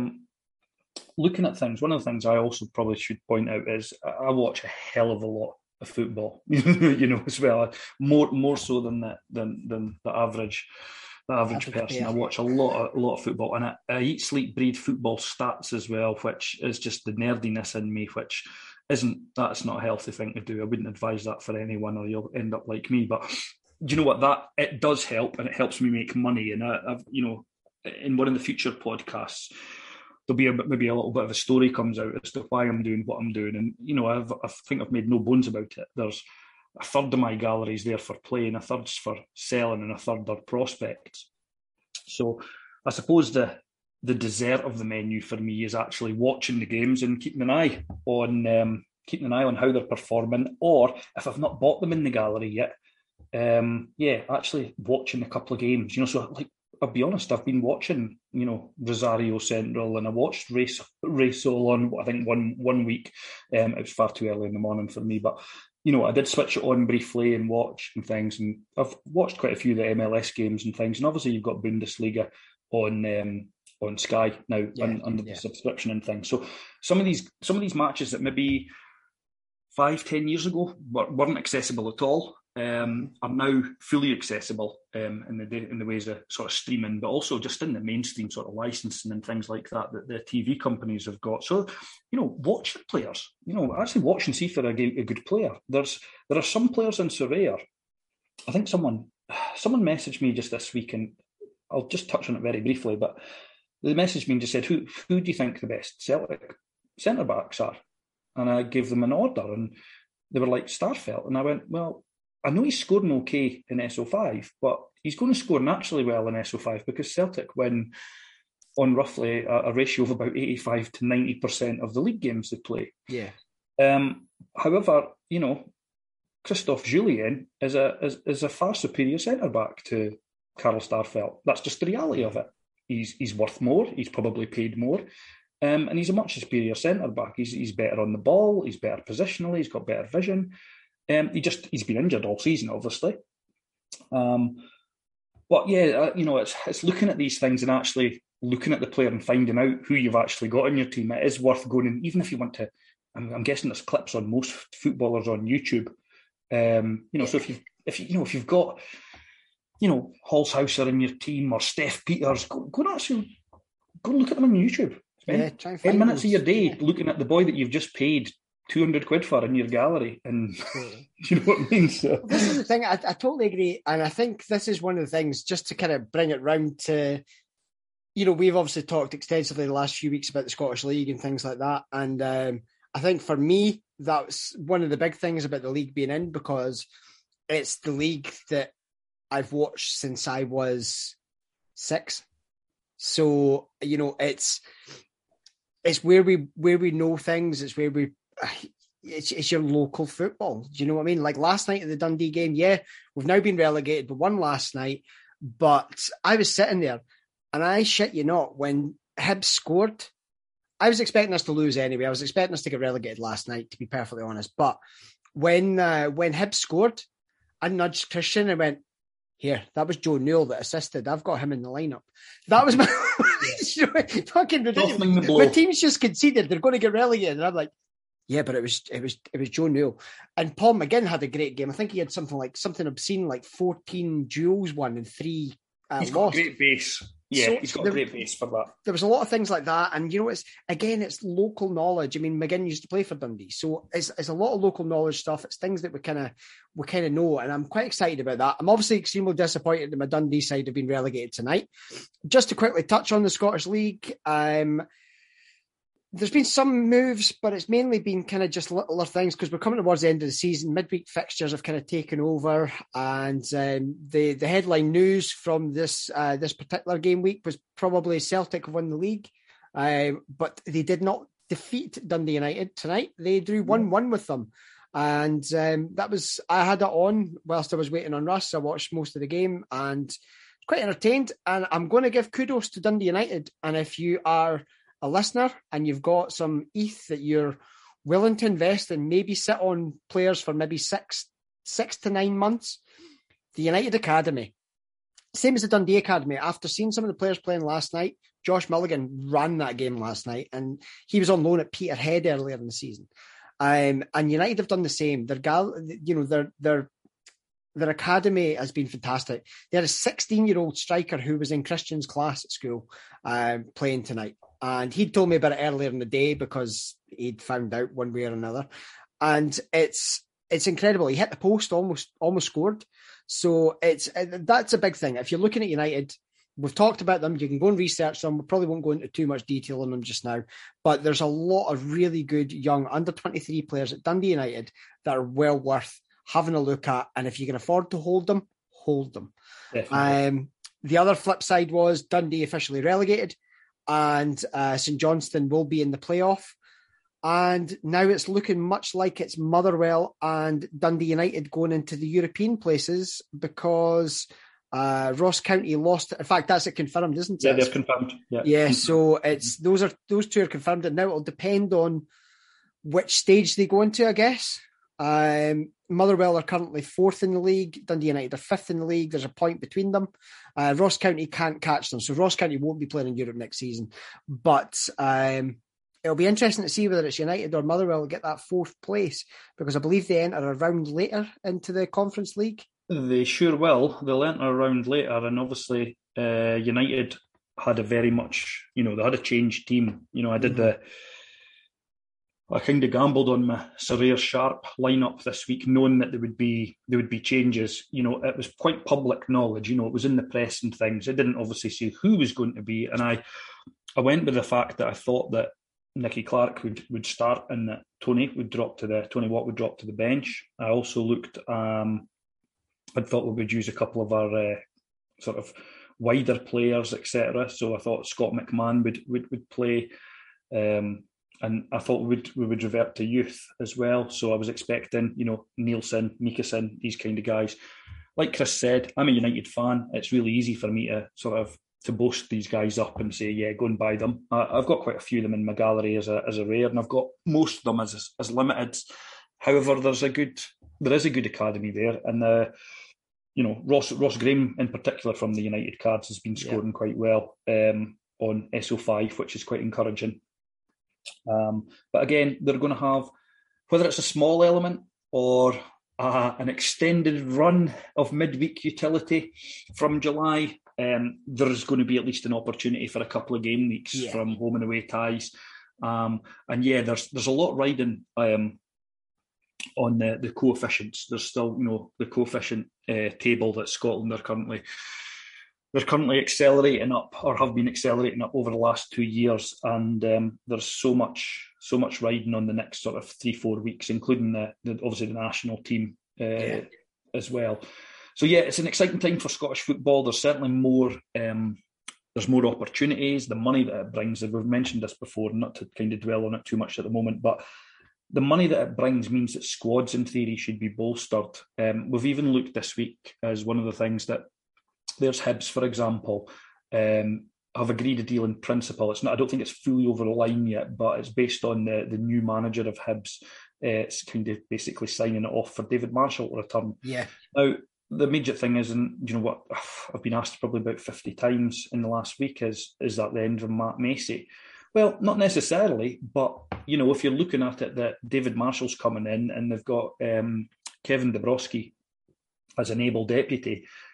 looking at things, one of the things I also probably should point out is I watch a hell of a lot of football, you know, as well, more so than the average person. Player. I watch a lot of football, and I eat, sleep, breathe football stats as well, which is just the nerdiness in me, which that's not a healthy thing to do. I wouldn't advise that for anyone, or you'll end up like me. But do you know what? That it does help, and it helps me make money. And I've, you know, in one of the future podcasts, there'll be maybe a little bit of a story comes out as to why I'm doing what I'm doing. And, you know, I think I've made no bones about it. There's a third of my galleries there for playing, a third's for selling, and a third are prospects. So I suppose the dessert of the menu for me is actually watching the games and keeping an eye on how they're performing, or if I've not bought them in the gallery yet, actually watching a couple of games. You know, so like, I'll be honest, I've been watching, you know, Rosario Central, and I watched Raysol on, I think, one week. It was far too early in the morning for me, but, you know, I did switch it on briefly and watch and things, and I've watched quite a few of the MLS games and things, and obviously you've got Bundesliga on Sky now, under the subscription and things. So some of these matches that maybe 5-10 years ago weren't accessible at all, are now fully accessible in the ways of sort of streaming, but also just in the mainstream sort of licensing and things like that the TV companies have got. So, you know, watch your players. You know, actually watch and see if they're a good player. There are some players in Surveyor. I think someone messaged me just this week, and I'll just touch on it very briefly, but they messaged me and just said, who do you think the best Celtic centre-backs are? And I gave them an order, and they were like, Starfelt. And I went, well, I know he's scoring okay in SO5, but he's going to score naturally well in SO5 because Celtic win on roughly a ratio of about 85 to 90% of the league games they play. Yeah. However, you know, Christophe Julien is a far superior centre-back to Karl Starfelt. That's just the reality of it. He's worth more. He's probably paid more. And he's a much superior centre-back. He's better on the ball. He's better positionally. He's got better vision. He's been injured all season, obviously. But yeah, you know, it's looking at these things and actually looking at the player and finding out who you've actually got in your team. It is worth going in, even if you want to. I'm guessing there's clips on most footballers on YouTube. You know, so if you've got, you know, Holzhauser in your team or Steph Peters, go and look at them on YouTube. Spend 10 minutes of your day looking at the boy that you've just paid 200 quid for in your gallery, and you know what I mean? So this is the thing, I totally agree, and I think this is one of the things, just to kind of bring it round to, you know, we've obviously talked extensively the last few weeks about the Scottish League and things like that, and I think for me, that's one of the big things about the league being in, because it's the league that I've watched since I was 6. So, you know, it's where we know things. It's where it's your local football. Do you know what I mean? Like last night at the Dundee game, yeah, we've now been relegated, but won last night. But I was sitting there, and I shit you not, when Hibs scored, I was expecting us to lose anyway. I was expecting us to get relegated last night, to be perfectly honest. But when Hibs scored, I nudged Christian and went, here, that was Joe Newell that assisted. I've got him in the lineup. That was my fucking ridiculous. My team's just conceded. They're going to get relegated. And I'm like, yeah, but it was Joe Newell. And Paul McGinn had a great game. I think he had something obscene, like 14 duels won and 3 He's lost. Got great base. Yeah, so he's got a great base for that. There was a lot of things like that. And, it's local knowledge. I mean, McGinn used to play for Dundee. So it's a lot of local knowledge stuff. It's things that we kind of know. And I'm quite excited about that. I'm obviously extremely disappointed that my Dundee side have been relegated tonight. Just to quickly touch on the Scottish League, there's been some moves, but it's mainly been kind of just littler things because we're coming towards the end of the season. Midweek fixtures have kind of taken over, and the headline news from this particular game week was probably Celtic won the league, but they did not defeat Dundee United tonight. They drew 1-1 with them, and I had it on whilst I was waiting on Russ. I watched most of the game and quite entertained. And I'm going to give kudos to Dundee United. And if you are a listener and you've got some ETH that you're willing to invest and maybe sit on players for maybe six to 9 months, the United Academy, same as the Dundee Academy, after seeing some of the players playing last night, Josh Mulligan ran that game last night and he was on loan at Peterhead earlier in the season. And United have done the same. Their academy has been fantastic. They had a 16-year-old striker who was in Christian's class at school playing tonight. And he'd told me about it earlier in the day because he'd found out one way or another. And it's incredible. He hit the post, almost scored. So that's a big thing. If you're looking at United, we've talked about them. You can go and research them. We probably won't go into too much detail on them just now. But there's a lot of really good young under-23 players at Dundee United that are well worth having a look at. And if you can afford to hold them, hold them. The other flip side was Dundee officially relegated. And St Johnstone will be in the playoff. And now it's looking much like it's Motherwell and Dundee United going into the European places because Ross County lost. In fact, that's it confirmed, isn't it? Yeah, they're confirmed. Yeah, so those two are confirmed. And now it'll depend on which stage they go into, I guess. Motherwell are currently 4th in the league. Dundee United are 5th in the league. There's a point between them. Ross County can't catch them. So Ross County won't be playing in Europe next season. But it'll be interesting to see whether it's United or Motherwell will get that 4th place because I believe they enter a round later into the Conference League. They sure will. They'll enter a round later. And obviously United had a very much, they had a changed team. I kind of gambled on my Sorare Sharp lineup this week, knowing that there would be changes. It was quite public knowledge. It was in the press and things. It didn't obviously say who was going to be, and I went with the fact that I thought that Nicky Clark would start and that Tony Watt would drop to the bench. I also looked. I thought we would use a couple of our sort of wider players, etc. So I thought Scott McMahon would play. And I thought we would revert to youth as well. So I was expecting, Nielsen, Mikason, these kind of guys. Like Chris said, I'm a United fan. It's really easy for me to boast these guys up and say, yeah, go and buy them. I've got quite a few of them in my gallery as a rare, and I've got most of them as limited. However, there is a good academy there, and Ross Graham in particular from the United cards has been scoring quite well on SO5, which is quite encouraging. But again, they're going to have, whether it's a small element or an extended run of midweek utility from July, there's going to be at least an opportunity for a couple of game weeks from home and away ties. There's a lot riding on the coefficients. There's still, the coefficient table that Scotland are currently accelerating up, or have been accelerating up over the last 2 years, and there's so much riding on the next sort of 3-4 weeks, including obviously the national team as well. So it's an exciting time for Scottish football. There's certainly more. There's more opportunities. The money that it brings, and we've mentioned this before, not to kind of dwell on it too much at the moment, but the money that it brings means that squads in theory should be bolstered. We've even looked this week as one of the things that. There's Hibs, for example, have agreed a deal in principle. I don't think it's fully over the line yet, but it's based on the new manager of Hibs. It's kind of basically signing it off for David Marshall to return. Yeah. Now, the major thing is, and you know what, I've been asked probably about 50 times in the last week, is that the end of Matt Macey? Well, not necessarily, but, if you're looking at it, that David Marshall's coming in and they've got Kevin Dabrowski as an able deputy,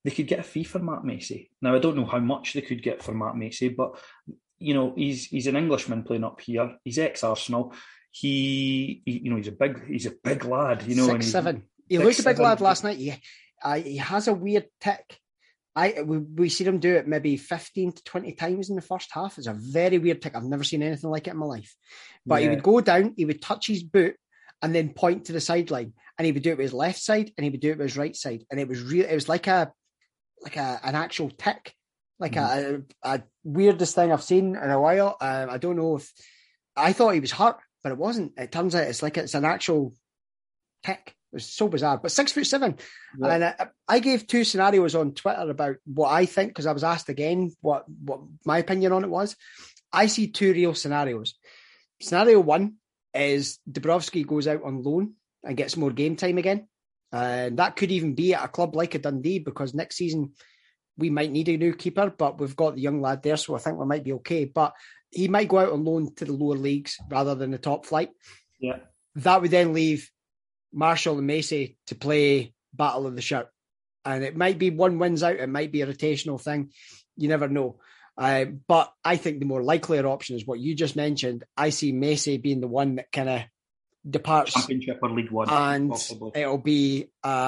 they could get a fee for Matt Macey. Now, I don't know how much they could get for Matt Macey, but, he's an Englishman playing up here. He's ex-Arsenal. He's a big lad, 6'7". He looked a big lad last night. He has a weird tick. We see him do it maybe 15 to 20 times in the first half. It's a very weird tick. I've never seen anything like it in my life. But he would go down, he would touch his boot and then point to the sideline. And he would do it with his left side and he would do it with his right side. And it was like an actual tick, like a weirdest thing I've seen in a while. I don't know if I thought he was hurt, but it wasn't. It turns out it's an actual tick. It was so bizarre, but 6'7". Yeah. And I gave 2 scenarios on Twitter about what I think, because I was asked again what my opinion on it was. I see 2 real scenarios. Scenario 1 is Dubrovsky goes out on loan and gets more game time again. And that could even be at a club like a Dundee, because next season we might need a new keeper, but we've got the young lad there, so I think we might be okay. But he might go out on loan to the lower leagues rather than the top flight. Yeah. That would then leave Marshall and Macey to play Battle of the Shirt. And it might be one wins out, it might be a rotational thing. You never know. But I think the more likelier option is what you just mentioned. I see Macey being the one that kind of departs. Championship or League One. And possibly. It'll be,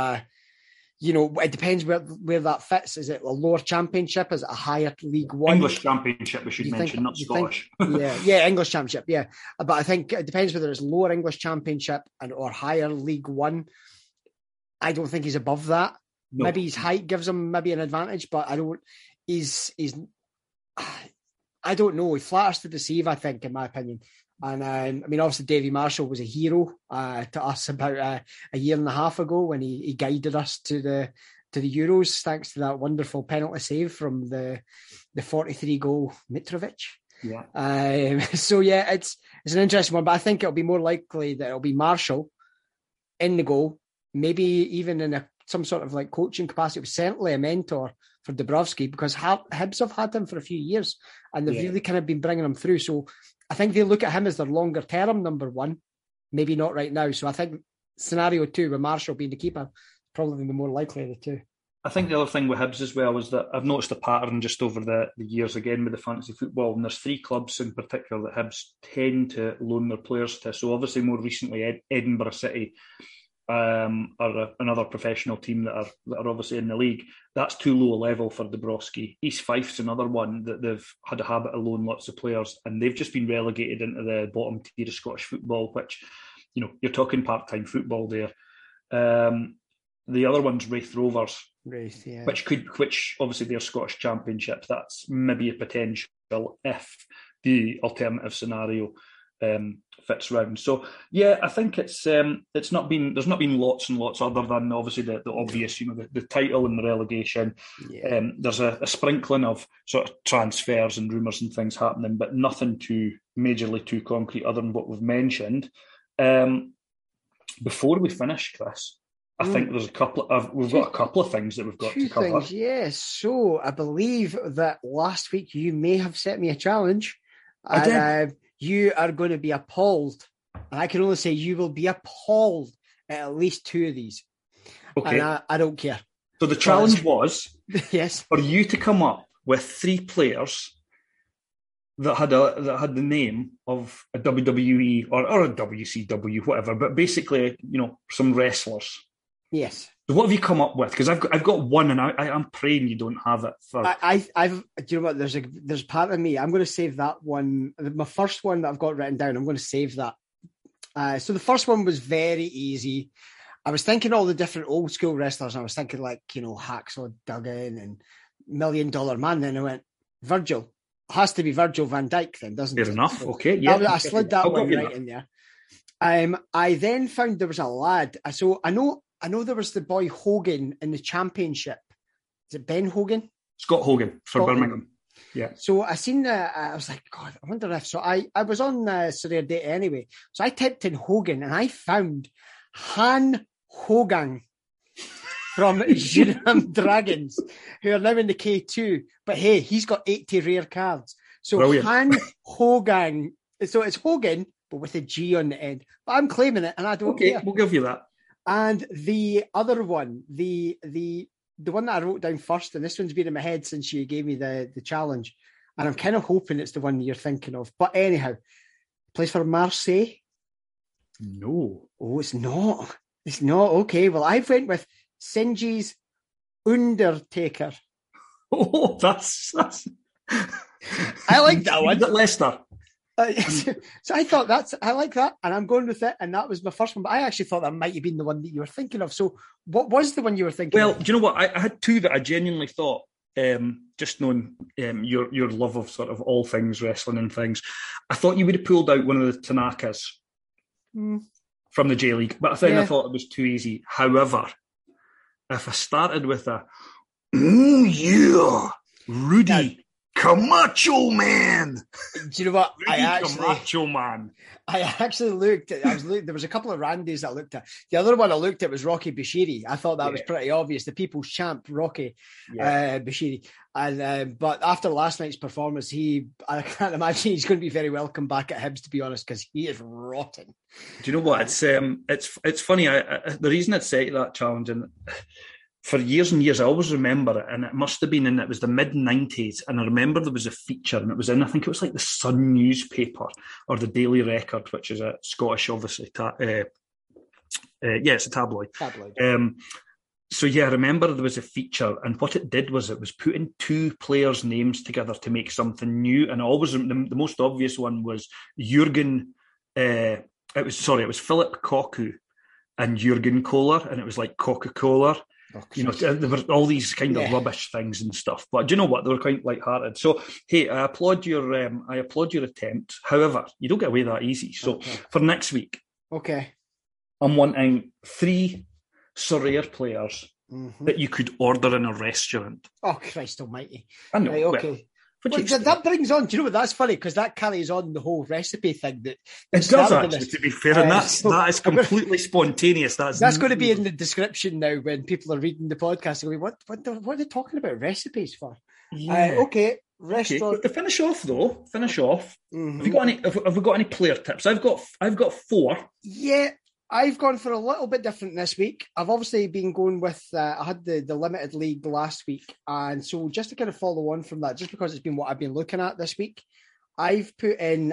it depends where that fits. Is it a lower Championship? Is it a higher League One? English Championship, we should mention, not Scottish. English Championship, yeah. But I think it depends whether it's lower English Championship or higher League One. I don't think he's above that. No. Maybe his height gives him maybe an advantage, but I don't. I don't know. He flatters to deceive, I think, in my opinion. And obviously, Davy Marshall was a hero to us about a year and a half ago when he guided us to the Euros, thanks to that wonderful penalty save from the 43-goal Mitrovic. Yeah. It's an interesting one, but I think it'll be more likely that it'll be Marshall in the goal, maybe even in some sort of like coaching capacity. Certainly a mentor for Dubrovsky, because Hibs have had him for a few years and they've really kind of been bringing him through. So I think they look at him as their longer term number one, maybe not right now. So I think scenario 2 with Marshall being the keeper, probably the more likely of the 2. I think the other thing with Hibs as well is that I've noticed a pattern just over the years again with the fantasy football, and there's 3 clubs in particular that Hibs tend to loan their players to. So obviously more recently Edinburgh City are another professional team that are obviously in the league. That's too low a level for Dubrovsky. East Fife's another one that they've had a habit of loaning lots of players, and they've just been relegated into the bottom tier of Scottish football, which, you're talking part-time football there. The other one's Raith Rovers, yeah. which obviously they're Scottish Championship. That's maybe a potential if the alternative scenario fits round. So yeah, I think there's not been lots and lots other than obviously the obvious, the title and the relegation. Yeah. There's a sprinkling of sort of transfers and rumours and things happening, but nothing too majorly too concrete other than what we've mentioned. Before we finish, Chris, I think there's we've got a couple of things that we've got to cover. Things, yes. So I believe that last week you may have set me a challenge. I did. You are going to be appalled. And I can only say you will be appalled at least 2 of these. Okay. And I don't care. So the challenge was yes, for you to come up with 3 players that had the name of a WWE or a WCW, whatever, but basically, some wrestlers. Yes. So what have you come up with? Because I've got one, and I'm praying you don't have it. I've. Do you know what? There's part of me. I'm going to save that one. My first one that I've got written down. I'm going to save that. So the first one was very easy. I was thinking all the different old school wrestlers. And I was thinking like Hacksaw Duggan and $1 Million Man. Then I went Virgil. It has to be Virgil van Dijk then, doesn't it? Fair enough. Okay. Yeah. I slid that one right in there. I then found there was a lad. So I know there was the boy Hogan in the Championship. Is it Ben Hogan? Scott Hogan for Birmingham. Yeah. So I seen I was like, God, I wonder if. So I was on Surrey Data anyway. So I typed in Hogan and I found Han Hogan from Jiram Dragons, who are now in the K2. But hey, he's got 80 rare cards. So brilliant. Han Hogan. So it's Hogan, but with a G on the end. But I'm claiming it, and I don't care. We'll give you that. And the other one, the the one that I wrote down first, and this one's been in my head since you gave me the challenge, and I'm kind of hoping it's the one that you're thinking of. But anyhow, plays for Marseille. No. Oh, it's not. It's not. Okay, well, I went with Sinji's Undertaker. Oh, that's... I like that one. Leicester. So I thought I like that, and I'm going with it, and that was my first one. But I actually thought that might have been the one that you were thinking of. So what was the one you were thinking of? Do you know what? I had two that I genuinely thought, just knowing your love of sort of all things wrestling and things, I thought you would have pulled out one of the Tanakas from the J League, but I thought it was too easy. However, if I started with Rudy Camacho Man. Do you know what? Camacho Man. I actually looked at. There was a couple of Randys that I looked at. The other one I looked at was Rocky Bashiri. I thought that was pretty obvious. The People's Champ, Rocky Bashiri. And but after last night's performance, I can't imagine he's going to be very welcome back at Hibs, to be honest, because he is rotten. Do you know what? It's funny. The reason I'd set that challenge, and for years and years, I always remember it, and it must have been it was the mid-90s, and I remember there was a feature, and it was I think it was like the Sun newspaper, or the Daily Record, which is a Scottish, obviously, it's a tabloid. So I remember there was a feature, and what it did was it was putting two players' names together to make something new, and always the most obvious one was Jurgen, it was Philip Koku and Jurgen Kohler, and it was like Coca-Cola. Oh, there were all these kind of rubbish things and stuff, but do you know what? They were quite light-hearted. So, hey, I applaud your attempt. However, you don't get away that easy. So, for next week, I'm wanting 3 Sorare players that you could order in a restaurant. Oh, Christ Almighty! I know. Right, okay. Well, that brings on. Do you know what? That's funny because that carries on the whole recipe thing. That it does actually, to be fair, and that is completely spontaneous. That's going to be in the description now when people are reading the podcast. Going, what are they talking about recipes for? Yeah. Restaurant. Okay. To finish off. Have we got any player tips? I've got 4. Yeah. I've gone for a little bit different this week. I've obviously been going with, I had the Limited League last week. And so just to kind of follow on from that, just because it's been what I've been looking at this week, I've put in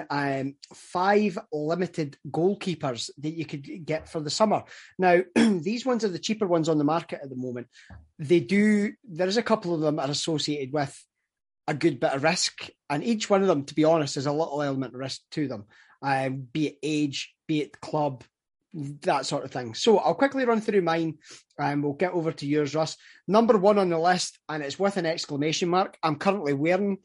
5 limited goalkeepers that you could get for the summer. Now, these ones are the cheaper ones on the market at the moment. There is a couple of them that are associated with a good bit of risk. And each one of them, to be honest, has a little element of risk to them, be it age, be it club, that sort of thing. So I'll quickly run through mine and we'll get over to yours, Russ. Number 1 on the list, and it's with an exclamation mark. I'm currently wearing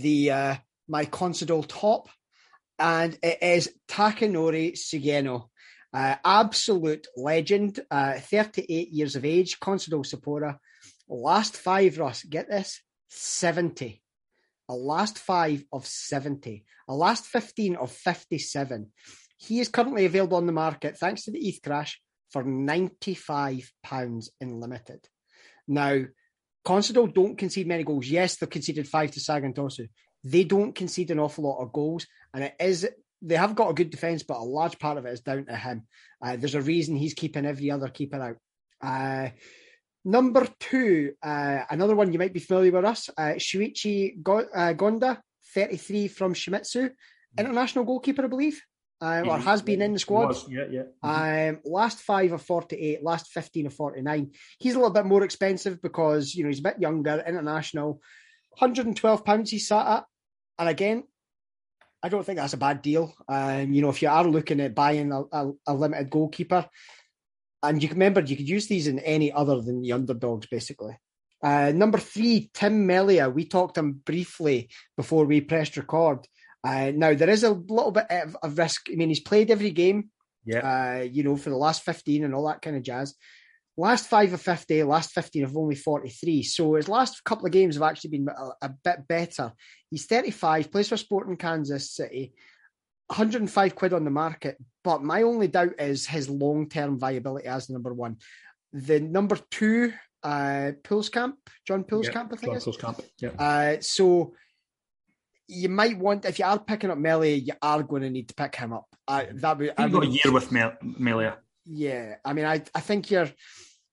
my Consadole top, and it is Takanori Sugeno. Absolute legend, 38 years of age, Consadole supporter. Last 5, Russ, get this, 70. A last 5 of 70. A last 15 of 57. He is currently available on the market, thanks to the ETH crash, for £95 in limited. Now, Consadole don't concede many goals. Yes, they've conceded 5 to Sagan Tosu. They don't concede an awful lot of goals, and they have got a good defence, but a large part of it is down to him. There's a reason he's keeping every other keeper out. Number 2, another one you might be familiar with us, Shuichi Gonda, 33 from Shimizu, international goalkeeper, I believe. Or has been in the squad. Last 5 of 48, last 15 of 49. He's a little bit more expensive because he's a bit younger, international. £112 he sat at, and again, I don't think that's a bad deal. If you are looking at buying a limited goalkeeper, and you can remember you could use these in any other than the underdogs, basically. Number 3, Tim Melia. We talked him briefly before we pressed record. Now, there is a little bit of risk. I mean, he's played every game, for the last 15 and all that kind of jazz. Last 5 of 50, last 15 of only 43. So his last couple of games have actually been a bit better. He's 35, plays for Sporting Kansas City, £105 on the market. But my only doubt is his long-term viability as number 1. The number 2, Poolskamp, John Poolskamp, I think. John Poolskamp, yeah. So you might want, if you are picking up Melia, you are going to need to pick him up. You've got a year with Melia. Yeah, I mean, I think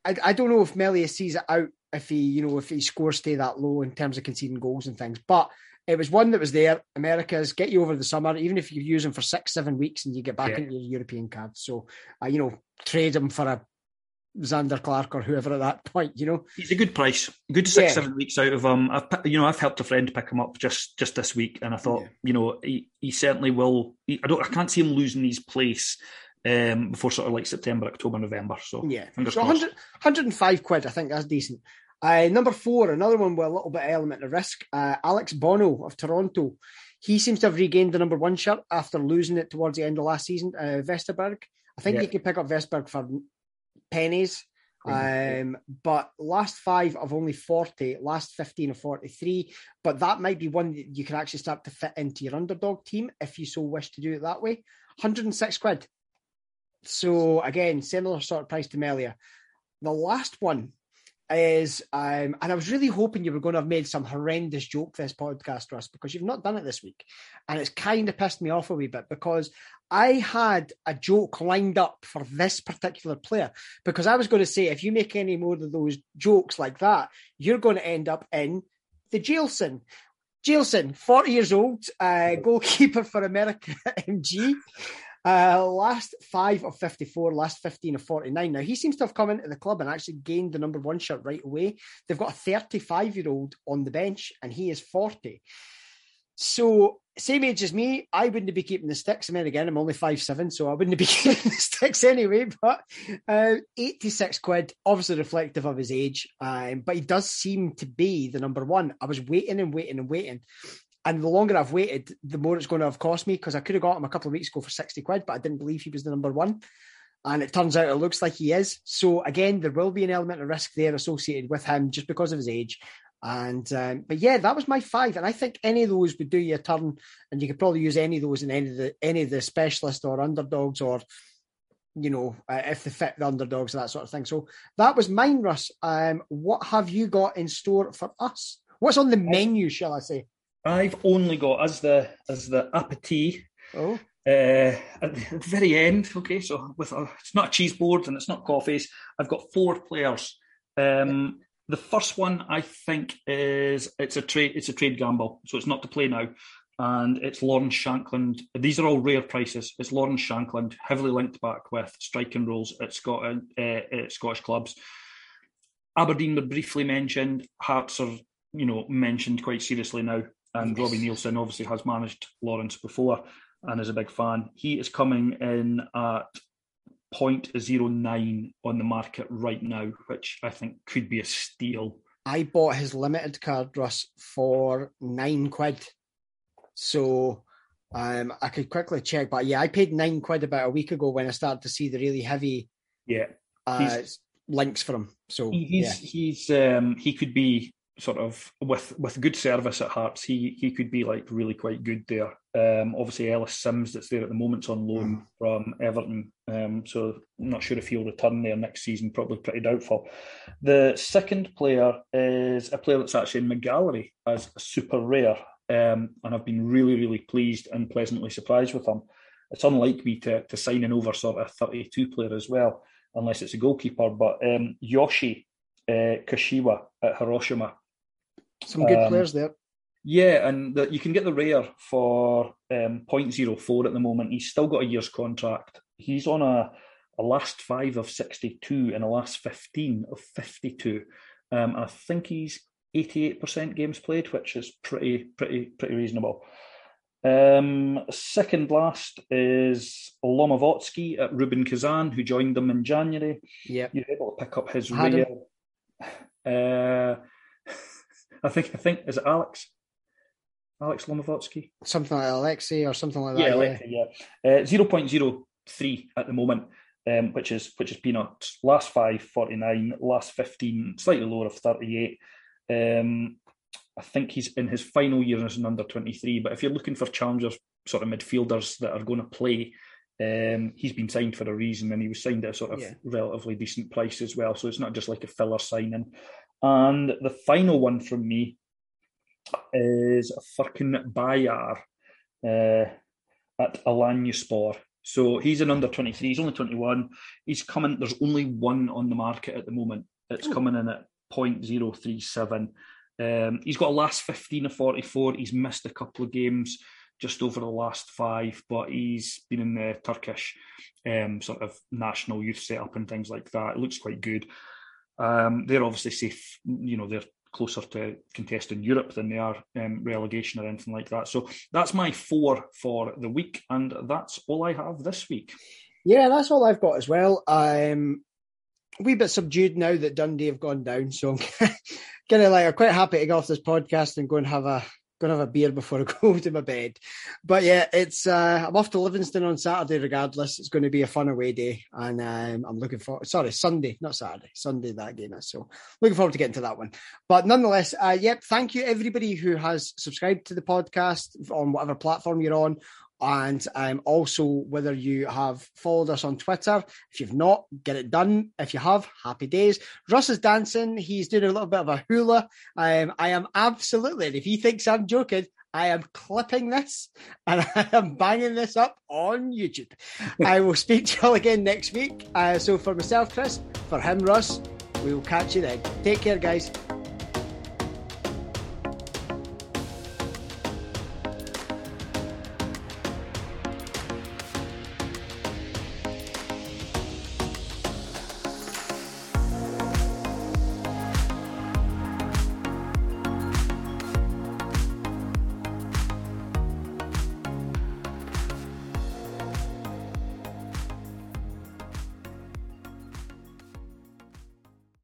I don't know if Meslier sees it out if his scores stay that low in terms of conceding goals and things, but it was one that was there. America's get you over the summer, even if you use them for 6-7 weeks and you get back into your European cards. So, trade him for a Zander Clark or whoever at that point, He's a good price. Good 6-7 weeks out of him. I've helped a friend pick him up just this week, and I thought, he certainly will. I can't see him losing his place before sort of like September, October, November. So yeah, so 105 quid, I think that's decent. Number 4, another one with a little bit of element of risk. Alex Bono of Toronto. He seems to have regained the number 1 shirt after losing it towards the end of last season. Vesterberg. I think you could pick up Vesterberg for pennies. But last 5 of only 40, last 15 of 43. But that might be one that you can actually start to fit into your underdog team if you so wish to do it that way. 106 quid. So again, similar sort of price to Meslier. The last one is, and I was really hoping you were going to have made some horrendous joke this podcast, Russ, because you've not done it this week. And it's kind of pissed me off a wee bit because I had a joke lined up for this particular player, because I was going to say, if you make any more of those jokes like that, you're going to end up in the Jailson. Jailson, 40 years old, goalkeeper for America MG. Last 5 of 54, last 15 of 49. Now, he seems to have come into the club and actually gained the number 1 shirt right away. They've got a 35-year-old on the bench, and he is 40. So, same age as me, I wouldn't be keeping the sticks. I mean, again, I'm only 5'7", so I wouldn't be keeping the sticks anyway. But 86 quid, obviously reflective of his age. But he does seem to be the number 1. I was waiting. And the longer I've waited, the more it's going to have cost me, because I could have got him a couple of weeks ago for 60 quid, but I didn't believe he was the number 1. And it turns out it looks like he is. So again, there will be an element of risk there associated with him just because of his age. And but yeah, that was my 5. And I think any of those would do you a turn, and you could probably use any of those in any of the specialists or underdogs, or if they fit the underdogs, that sort of thing. So that was mine, Russ. What have you got in store for us? What's on the menu, shall I say? I've only got as the aperitif. Oh. At the very end, okay. So it's not a cheese board and it's not coffees. I've got 4 players. The first one I think it's a trade gamble, so it's not to play now, and it's Lawrence Shankland. These are all rare prices. It's Lawrence Shankland, heavily linked back with striking roles at Scottish clubs. Aberdeen were briefly mentioned. Hearts are mentioned quite seriously now. And Robbie Nielsen obviously has managed Lawrence before and is a big fan. He is coming in at 0.09 on the market right now, which I think could be a steal. I bought his limited card, Russ, for 9 quid. So I could quickly check. But yeah, I paid 9 quid about a week ago when I started to see the really heavy links for him. So he could be sort of with good service at Hearts, he could be like really quite good there. Obviously Ellis Sims that's there at the moment's on loan from Everton, so I'm not sure if he'll return there next season, probably pretty doubtful. The second player is a player that's actually in my gallery as a super rare, and I've been really, really pleased and pleasantly surprised with him. It's unlike me to sign an over sort of 32 player as well, unless it's a goalkeeper, but Yoshi Kashiwa at Hiroshima. Some good players there. Yeah, and you can get the rare for 0.04 at the moment. He's still got a year's contract. He's on a last 5 of 62 and a last 15 of 52. I think he's 88% games played, which is pretty reasonable. Second last is Lomovotsky at Rubin Kazan, who joined them in January. Yeah, you're able to pick up his rare. I think is it Alex Lomovotsky? Something like Alexei or something like that. Alexei, yeah. 0.03 at the moment, which is peanuts. Last 5, 49, last 15, slightly lower of 38. I think he's in his final year as an under 23, but if you're looking for challengers, sort of midfielders that are going to play, he's been signed for a reason, and he was signed at a sort of relatively decent price as well, so it's not just like a filler signing. And the final one from me is Furkan Bayar at Alanyaspor. So he's an under 23. He's only 21. He's coming. There's only one on the market at the moment. It's coming in at 0.037. He's got a last 15 of 44. He's missed a couple of games just over the last 5, but he's been in the Turkish sort of national youth setup and things like that. It looks quite good. They're obviously safe. They're closer to contesting Europe than they are relegation or anything like that. So that's my 4 for the week, and that's all I have this week. Yeah, that's all I've got as well. A wee bit subdued now that Dundee have gone down, so I'm quite happy to get off this podcast and go and have a beer before I go to my bed. But yeah, it's I'm off to Livingston on Saturday regardless. It's going to be a fun away day, and I'm looking forward. Sorry, Sunday, not Saturday. Sunday that game is. So looking forward to getting to that one. But nonetheless, thank you everybody who has subscribed to the podcast on whatever platform you're on. And also, whether you have followed us on Twitter. If you've not, get it done. If you have, happy days. Russ is dancing. He's doing a little bit of a hula. I am absolutely, and if he thinks I'm joking, I am clipping this and I am banging this up on YouTube. I will speak to you all again next week. So for myself, Chris, for him, Russ, we will catch you then. Take care, guys.